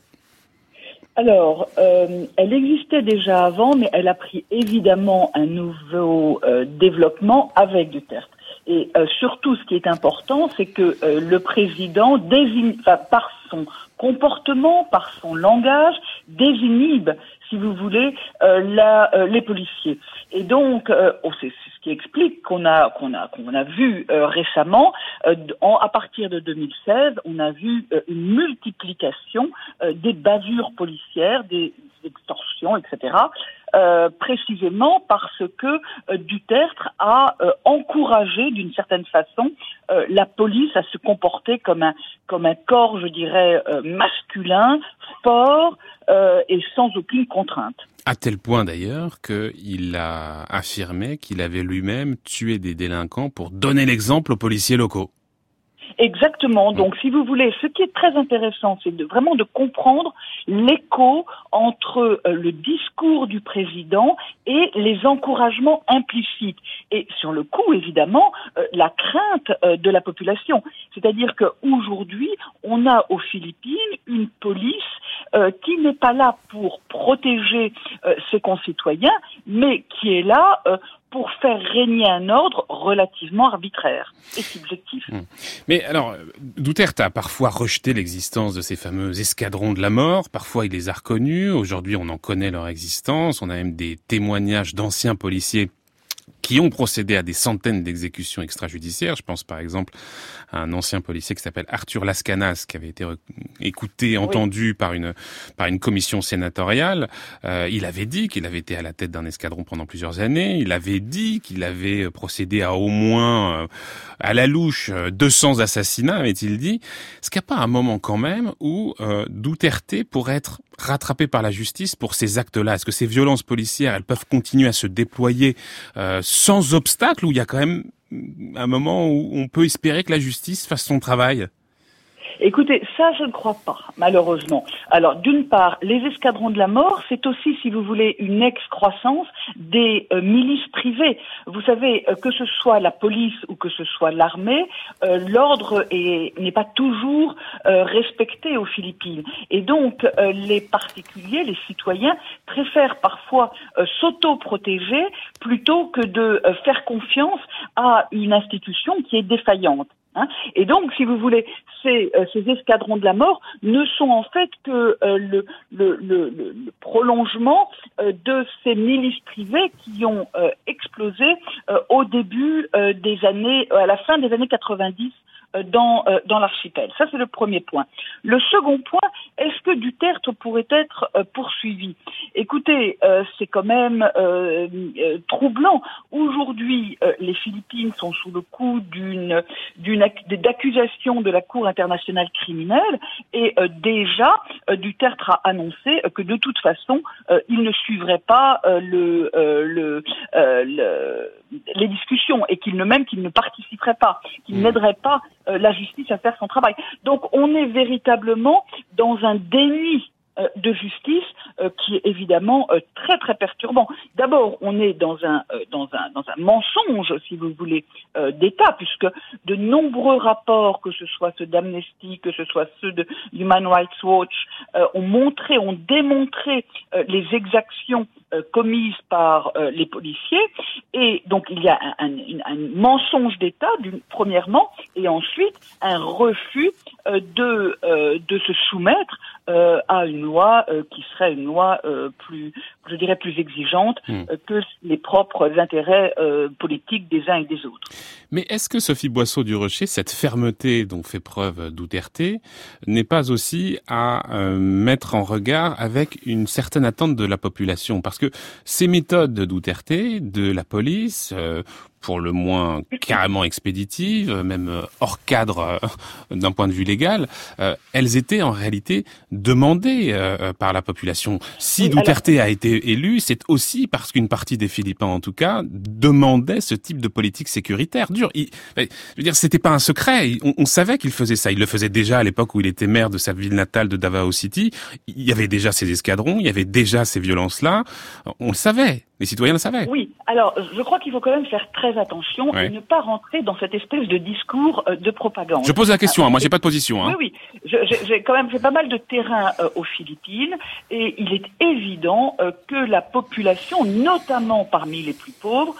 Alors, elle existait déjà avant, mais elle a pris évidemment un nouveau développement avec Duterte. Et surtout, ce qui est important, c'est que le président par son comportement, par son langage, désinhibe, si vous voulez, les policiers. Et donc, c'est ce qui explique qu'on a vu récemment, à partir de 2016, on a vu une multiplication des bavures policières, des extorsions, etc. Précisément parce que Duterte a encouragé d'une certaine façon la police à se comporter comme un corps, je dirais, masculin, fort et sans aucune contrainte. À tel point d'ailleurs qu'il a affirmé qu'il avait lui-même tué des délinquants pour donner l'exemple aux policiers locaux. Exactement. Donc, si vous voulez, ce qui est très intéressant, c'est vraiment de comprendre l'écho entre le discours du président et les encouragements implicites. Et sur le coup, évidemment, la crainte de la population. C'est-à-dire qu'aujourd'hui, on a aux Philippines une police qui n'est pas là pour protéger ses concitoyens, mais qui est là pour faire régner un ordre relativement arbitraire et subjectif. Mais alors, Duterte a parfois rejeté l'existence de ces fameux escadrons de la mort, parfois il les a reconnus, aujourd'hui on en connaît leur existence, on a même des témoignages d'anciens policiers qui ont procédé à des centaines d'exécutions extrajudiciaires. Je pense par exemple à un ancien policier qui s'appelle Arthur Lascanas, qui avait été écouté, entendu par une commission sénatoriale. Il avait dit qu'il avait été à la tête d'un escadron pendant plusieurs années. Il avait dit qu'il avait procédé à au moins, à la louche, 200 assassinats, avait-il dit. Est-ce qu'il n'y a pas un moment quand même où Duterte pourrait être rattrapé par la justice pour ces actes-là? Est-ce que ces violences policières, elles peuvent continuer à se déployer sans obstacle, ou il y a quand même un moment où on peut espérer que la justice fasse son travail? Écoutez, ça je ne crois pas, malheureusement. Alors d'une part, les escadrons de la mort, c'est aussi, si vous voulez, une excroissance des milices privées. Vous savez, que ce soit la police ou que ce soit l'armée, l'ordre n'est pas toujours respecté aux Philippines. Et donc les particuliers, les citoyens, préfèrent parfois s'auto-protéger plutôt que de faire confiance à une institution qui est défaillante. Et donc, si vous voulez, ces escadrons de la mort ne sont en fait que le prolongement de ces milices privées qui ont explosé au début à la fin des années 90 dans l'archipel. Ça, c'est le premier point. Le second point, est-ce que Duterte pourrait être poursuivi? Écoutez, c'est quand même troublant. Aujourd'hui, les Philippines sont sous le coup d'accusations de la Cour internationale criminelle et déjà, Duterte a annoncé que de toute façon, il ne suivrait pas les discussions et qu'il ne participerait pas, qu'il n'aiderait pas la justice à faire son travail. Donc on est véritablement dans un déni de justice qui est évidemment très très perturbant. D'abord, on est dans un mensonge, si vous voulez, d'État, puisque de nombreux rapports, que ce soit ceux d'Amnesty, que ce soit ceux de Human Rights Watch, ont démontré les exactions commises par les policiers, et donc il y a un mensonge d'État, premièrement, et ensuite un refus de se soumettre à une loi qui serait une loi plus exigeante que les propres intérêts politiques des uns et des autres. Mais est-ce que Sophie Boisseau-Durocher, cette fermeté dont fait preuve Duterte, n'est pas aussi à mettre en regard avec une certaine attente de la population? Parce que ces méthodes de Duterte, de la police, pour le moins carrément expéditives, même hors cadre d'un point de vue légal, elles étaient en réalité demandées par la population. Si Duterte a été élu, c'est aussi parce qu'une partie des Philippins, en tout cas, demandait ce type de politique sécuritaire dure. Je veux dire, c'était pas un secret. On savait qu'il faisait ça. Il le faisait déjà à l'époque où il était maire de sa ville natale de Davao City. Il y avait déjà ces escadrons, il y avait déjà ces violences-là. On le savait. Les citoyens le savaient. Oui. Alors, je crois qu'il faut quand même faire très attention et ne pas rentrer dans cette espèce de discours de propagande. Je pose la question, moi j'ai pas de position. Oui. J'ai quand même fait pas mal de terrain aux Philippines et il est évident que la population, notamment parmi les plus pauvres,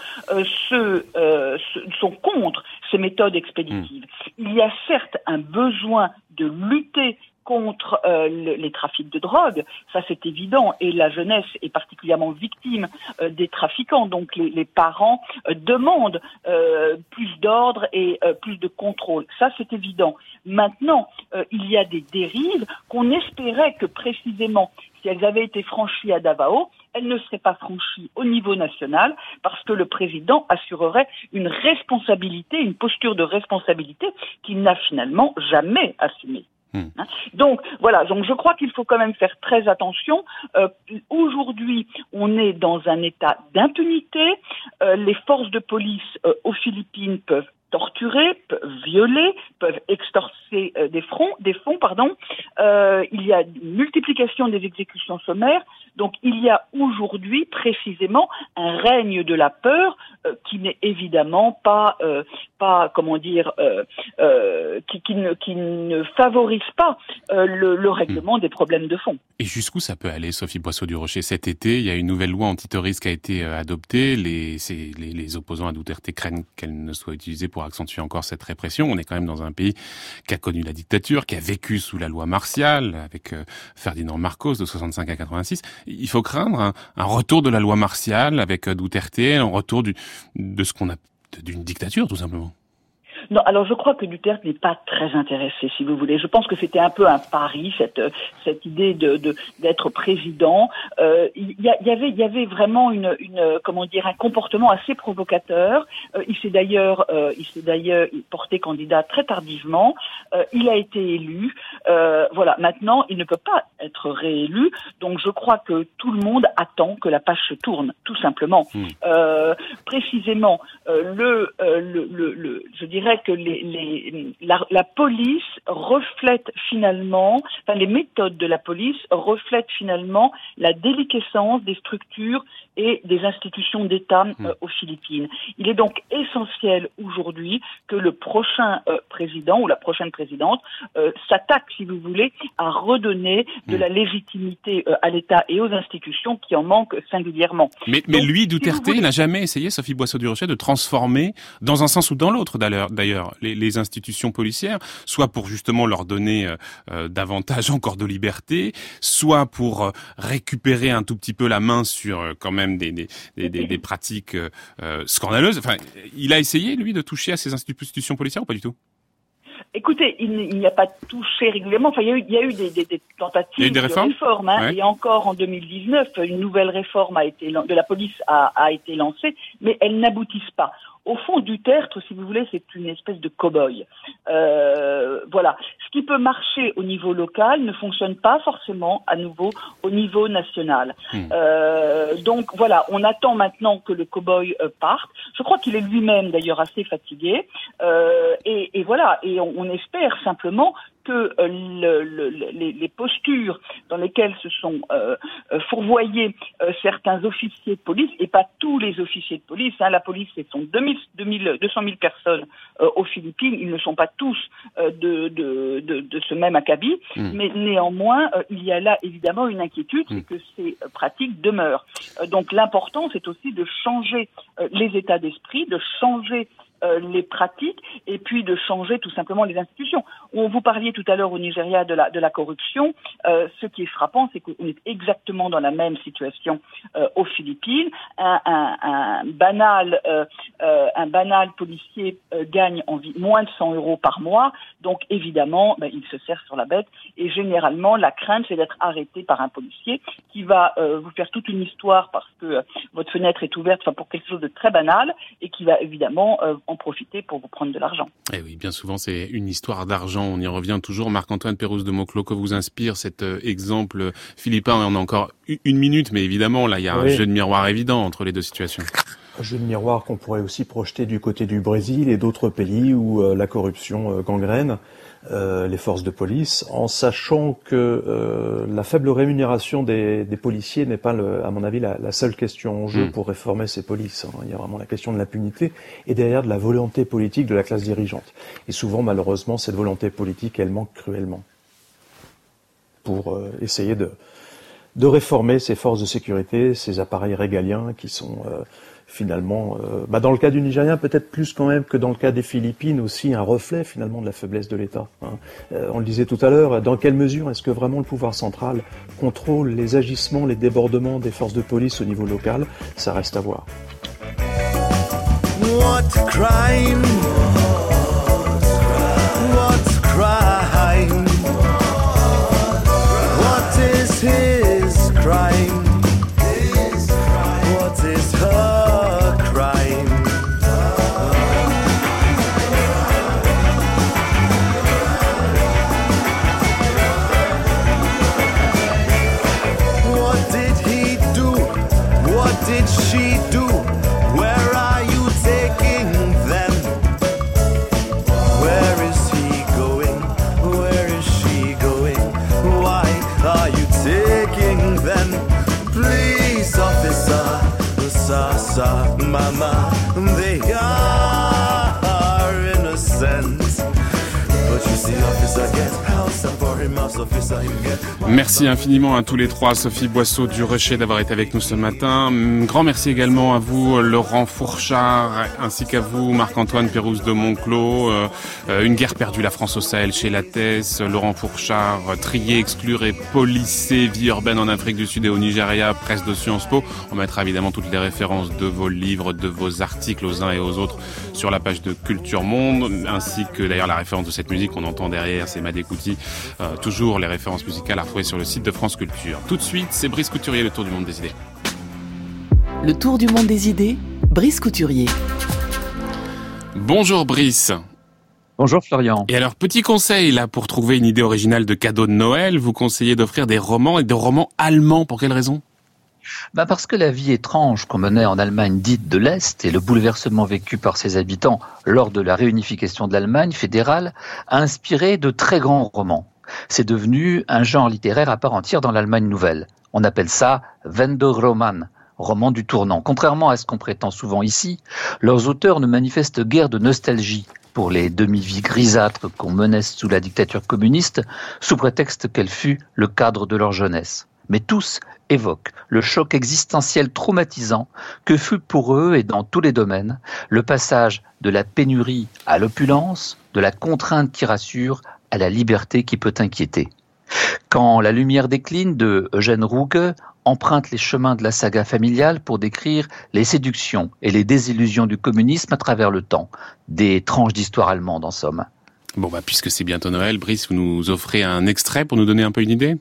sont contre ces méthodes expéditives. Il y a certes un besoin de lutter contre les trafics de drogue, ça c'est évident, et la jeunesse est particulièrement victime des trafiquants, donc les parents demandent plus d'ordre et plus de contrôle, ça c'est évident. Maintenant, il y a des dérives qu'on espérait que précisément, si elles avaient été franchies à Davao, elles ne seraient pas franchies au niveau national parce que le président assurerait une responsabilité, une posture de responsabilité qu'il n'a finalement jamais assumée. Donc voilà, donc je crois qu'il faut quand même faire très attention. Aujourd'hui, on est dans un état d'impunité. Les forces de police aux Philippines peuvent torturer, peuvent violer, peuvent extorser des fonds. Il y a une multiplication des exécutions sommaires. Donc il y a aujourd'hui précisément un règne de la peur qui n'est évidemment pas qui ne favorise pas le règlement des problèmes de fond. Et jusqu'où ça peut aller, Sophie Boisseau-Durocher? Cet été, il y a une nouvelle loi antiterroriste qui a été adoptée. Les opposants à Duterte craignent qu'elle ne soit utilisée pour accentuer encore cette répression. On est quand même dans un pays qui a connu la dictature, qui a vécu sous la loi martiale avec Ferdinand Marcos de 65 à 86. Il faut craindre un retour de la loi martiale avec Duterte, un retour d'une dictature tout simplement. Non, alors je crois que Duterte n'est pas très intéressé, si vous voulez. Je pense que c'était un peu un pari, cette idée d'être président. Il y avait vraiment un comportement assez provocateur. Il s'est d'ailleurs porté candidat très tardivement. Il a été élu. Voilà. Maintenant, il ne peut pas être réélu. Donc, je crois que tout le monde attend que la page se tourne, tout simplement. Précisément, je dirais que la police reflète finalement, les méthodes de la police reflètent finalement la déliquescence des structures et des institutions d'État aux Philippines. Il est donc essentiel aujourd'hui que le prochain président ou la prochaine présidente s'attaque, si vous voulez, à redonner de la légitimité à l'État et aux institutions qui en manquent singulièrement. Mais lui, Duterte, il n'a jamais essayé, Sophie Boisseau-Durocher, de transformer, dans un sens ou dans l'autre d'ailleurs, les institutions policières, soit pour justement leur donner davantage encore de liberté, soit pour récupérer un tout petit peu la main sur quand même des pratiques scandaleuses. Enfin, il a essayé, lui, de toucher à ces institutions policières ou pas du tout? Écoutez, il n'y a pas touché régulièrement. Enfin, il y a eu des tentatives de réforme. Hein, et encore en 2019, une nouvelle réforme de la police a été lancée, mais elles n'aboutissent pas. Au fond, Duterte, si vous voulez, c'est une espèce de cow-boy. Voilà. Ce qui peut marcher au niveau local ne fonctionne pas forcément à nouveau au niveau national. Donc voilà, on attend maintenant que le cow-boy parte. Je crois qu'il est lui-même d'ailleurs assez fatigué. Et voilà. Et on espère simplement que les postures dans lesquelles se sont fourvoyés certains officiers de police, et pas tous les officiers de police, hein, la police, ce sont 200 000 personnes aux Philippines, ils ne sont pas tous de ce même acabit, mais néanmoins, il y a là évidemment une inquiétude, c'est que ces pratiques demeurent. Donc l'important, c'est aussi de changer les états d'esprit, de changer les pratiques et puis de changer tout simplement les institutions. Vous parliez tout à l'heure au Nigeria de la corruption. Ce qui est frappant, c'est qu'on est exactement dans la même situation aux Philippines. Un banal policier gagne moins de 100 € par mois, donc évidemment il se serre sur la bête et généralement la crainte c'est d'être arrêté par un policier qui va vous faire toute une histoire parce que votre fenêtre est ouverte, pour quelque chose de très banal et qui va évidemment en profiter pour vous prendre de l'argent. Eh oui, bien souvent c'est une histoire d'argent, on y revient toujours. Marc-Antoine Pérouse de Monclos, que vous inspire cet exemple philippin? On a encore une minute, mais évidemment là il y a un jeu de miroir évident entre les deux situations. Un jeu de miroir qu'on pourrait aussi projeter du côté du Brésil et d'autres pays où la corruption gangrène les forces de police, en sachant que la faible rémunération des policiers n'est pas, à mon avis, la seule question en jeu pour réformer ces polices. Il y a vraiment la question de l'impunité et derrière de la volonté politique de la classe dirigeante. Et souvent, malheureusement, cette volonté politique, elle manque cruellement pour essayer de réformer ces forces de sécurité, ces appareils régaliens qui sont finalement, dans le cas du Nigeria, peut-être plus quand même que dans le cas des Philippines, aussi un reflet finalement de la faiblesse de l'État. On le disait tout à l'heure, dans quelle mesure est-ce que vraiment le pouvoir central contrôle les agissements, les débordements des forces de police au niveau local? Ça reste à voir. What crime? What crime? What is his crime? What is her crime? What did he do? What did she do? Where are you taking them? Where is he going? Where is she going? Why are you taking them? Please, officer, Sasa, Mama, they are innocent. But you see, officer get house and for him house, officer him get. Merci infiniment à tous les trois, Sophie Boisseau-Durocher, d'avoir été avec nous ce matin. Grand merci également à vous, Laurent Fourchard, ainsi qu'à vous, Marc-Antoine Pérouse de Monclos. Une guerre perdue, la France au Sahel, chez Lattès. Laurent Fourchard, trier, exclure et polisser, vie urbaine en Afrique du Sud et au Nigeria, presse de Sciences Po. On mettra évidemment toutes les références de vos livres, de vos articles aux uns et aux autres sur la page de Culture Monde, ainsi que d'ailleurs la référence de cette musique qu'on entend derrière, c'est Madécouti. Toujours les références musicales à retrouver sur le site de France Culture. Tout de suite, c'est Brice Couturier, le tour du monde des idées. Le tour du monde des idées, Brice Couturier. Bonjour Brice. Bonjour Florian. Et alors, petit conseil là pour trouver une idée originale de cadeau de Noël, vous conseillez d'offrir des romans et des romans allemands. Pour quelle raison ? Parce que la vie étrange qu'on menait en Allemagne dite de l'Est et le bouleversement vécu par ses habitants lors de la réunification de l'Allemagne fédérale a inspiré de très grands romans. C'est devenu un genre littéraire à part entière dans l'Allemagne nouvelle. On appelle ça Wendoroman, roman du tournant. Contrairement à ce qu'on prétend souvent ici, leurs auteurs ne manifestent guère de nostalgie pour les demi-vies grisâtres qu'on menait sous la dictature communiste, sous prétexte qu'elle fut le cadre de leur jeunesse. Mais tous évoquent le choc existentiel traumatisant que fut pour eux, et dans tous les domaines, le passage de la pénurie à l'opulence, de la contrainte qui rassure à la liberté qui peut inquiéter. Quand la lumière décline de Eugène Ruge emprunte les chemins de la saga familiale pour décrire les séductions et les désillusions du communisme à travers le temps. Des tranches d'histoire allemande, en somme. Bon, puisque c'est bientôt Noël, Brice, vous nous offrez un extrait pour nous donner un peu une idée ?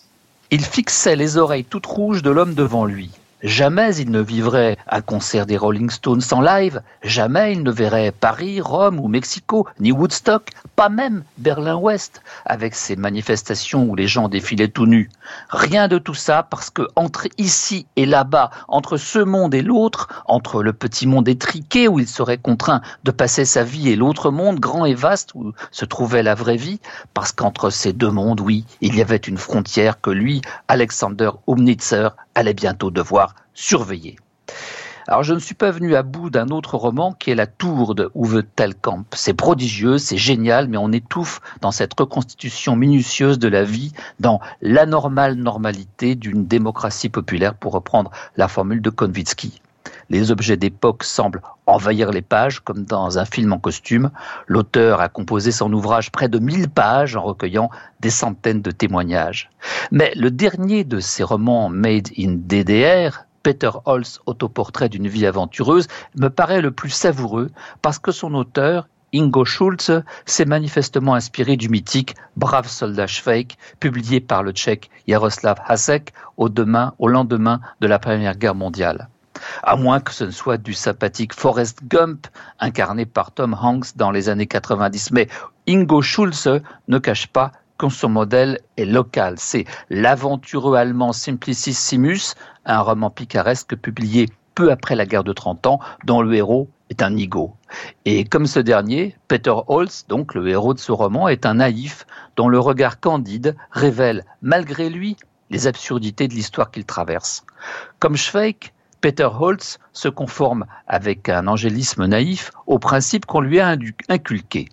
Il fixait les oreilles toutes rouges de l'homme devant lui. Jamais il ne vivrait un concert des Rolling Stones en live, jamais il ne verrait Paris, Rome ou Mexico, ni Woodstock, pas même Berlin-Ouest, avec ses manifestations où les gens défilaient tout nus. Rien de tout ça, parce que entre ici et là-bas, entre ce monde et l'autre, entre le petit monde étriqué où il serait contraint de passer sa vie et l'autre monde grand et vaste où se trouvait la vraie vie, parce qu'entre ces deux mondes, oui, il y avait une frontière que lui, Alexander Umnitzer, allait bientôt devoir surveiller. Alors je ne suis pas venu à bout d'un autre roman qui est La Tour de Uwe Tellkamp. C'est prodigieux, c'est génial, mais on étouffe dans cette reconstitution minutieuse de la vie, dans l'anormale normalité d'une démocratie populaire, pour reprendre la formule de Konvitzky. Les objets d'époque semblent envahir les pages comme dans un film en costume. L'auteur a composé son ouvrage près de 1000 pages en recueillant des centaines de témoignages. Mais le dernier de ces romans Made in DDR, Peter Holz, autoportrait d'une vie aventureuse, me paraît le plus savoureux parce que son auteur, Ingo Schulze, s'est manifestement inspiré du mythique Brave soldat Schweik, publié par le Tchèque Jaroslav Hasek au lendemain de la Première Guerre mondiale. À moins que ce ne soit du sympathique Forrest Gump, incarné par Tom Hanks dans les années 90. Mais Ingo Schulze ne cache pas que son modèle est local. C'est l'aventureux allemand Simplicissimus, un roman picaresque publié peu après la guerre de 30 ans, dont le héros est un nigaud. Et comme ce dernier, Peter Holz, donc le héros de ce roman, est un naïf dont le regard candide révèle, malgré lui, les absurdités de l'histoire qu'il traverse. Comme Schweik, Peter Holz se conforme avec un angélisme naïf aux principes qu'on lui a inculqués.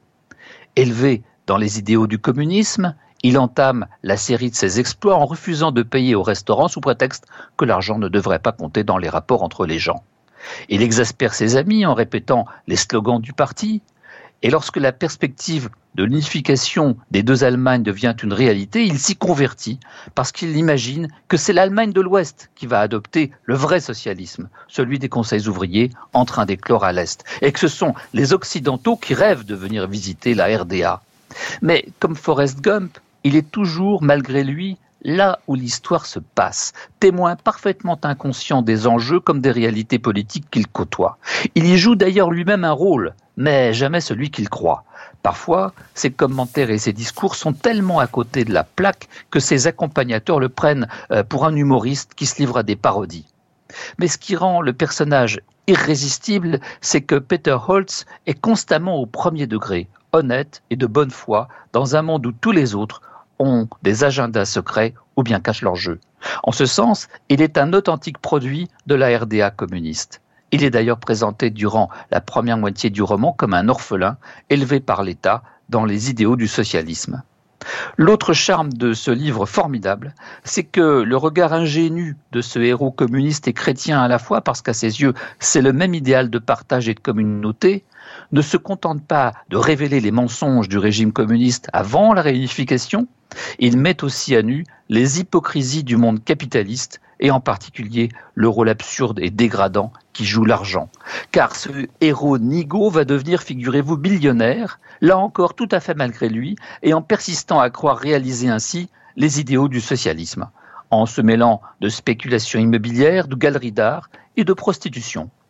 Élevé dans les idéaux du communisme, il entame la série de ses exploits en refusant de payer au restaurant sous prétexte que l'argent ne devrait pas compter dans les rapports entre les gens. Il exaspère ses amis en répétant les slogans du parti, et lorsque la perspective de l'unification des deux Allemagnes devient une réalité, il s'y convertit parce qu'il imagine que c'est l'Allemagne de l'Ouest qui va adopter le vrai socialisme, celui des conseils ouvriers en train d'éclore à l'Est, et que ce sont les Occidentaux qui rêvent de venir visiter la RDA. Mais comme Forrest Gump, il est toujours, malgré lui, là où l'histoire se passe, témoin parfaitement inconscient des enjeux comme des réalités politiques qu'il côtoie. Il y joue d'ailleurs lui-même un rôle, mais jamais celui qu'il croit. Parfois, ses commentaires et ses discours sont tellement à côté de la plaque que ses accompagnateurs le prennent pour un humoriste qui se livre à des parodies. Mais ce qui rend le personnage irrésistible, c'est que Peter Holz est constamment au premier degré, honnête et de bonne foi, dans un monde où tous les autres ont des agendas secrets ou bien cachent leur jeu. En ce sens, il est un authentique produit de la RDA communiste. Il est d'ailleurs présenté durant la première moitié du roman comme un orphelin élevé par l'État dans les idéaux du socialisme. L'autre charme de ce livre formidable, c'est que le regard ingénu de ce héros communiste et chrétien à la fois, parce qu'à ses yeux, c'est le même idéal de partage et de communauté, ne se contente pas de révéler les mensonges du régime communiste avant la réunification, il met aussi à nu les hypocrisies du monde capitaliste et en particulier le rôle absurde et dégradant qui joue l'argent. Car ce héros nigaud va devenir, figurez-vous, millionnaire, là encore tout à fait malgré lui, et en persistant à croire réaliser ainsi les idéaux du socialisme, en se mêlant de spéculation immobilière, de galeries d'art et de prostitution.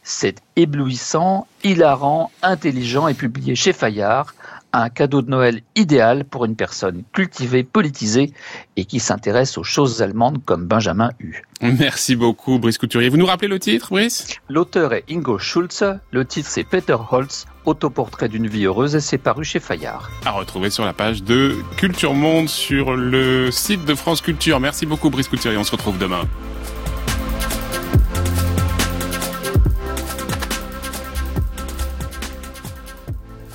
C'est éblouissant, hilarant, intelligent et publié chez Fayard. Un cadeau de Noël idéal pour une personne cultivée, politisée et qui s'intéresse aux choses allemandes comme Benjamin Hu. Merci beaucoup, Brice Couturier. Vous nous rappelez le titre, Brice ? L'auteur est Ingo Schulze. Le titre, c'est Peter Holz, autoportrait d'une vie heureuse, et c'est paru chez Fayard. À retrouver sur la page de Culture Monde sur le site de France Culture. Merci beaucoup, Brice Couturier. On se retrouve demain.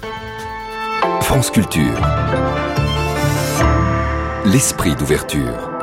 France Culture. L'esprit d'ouverture.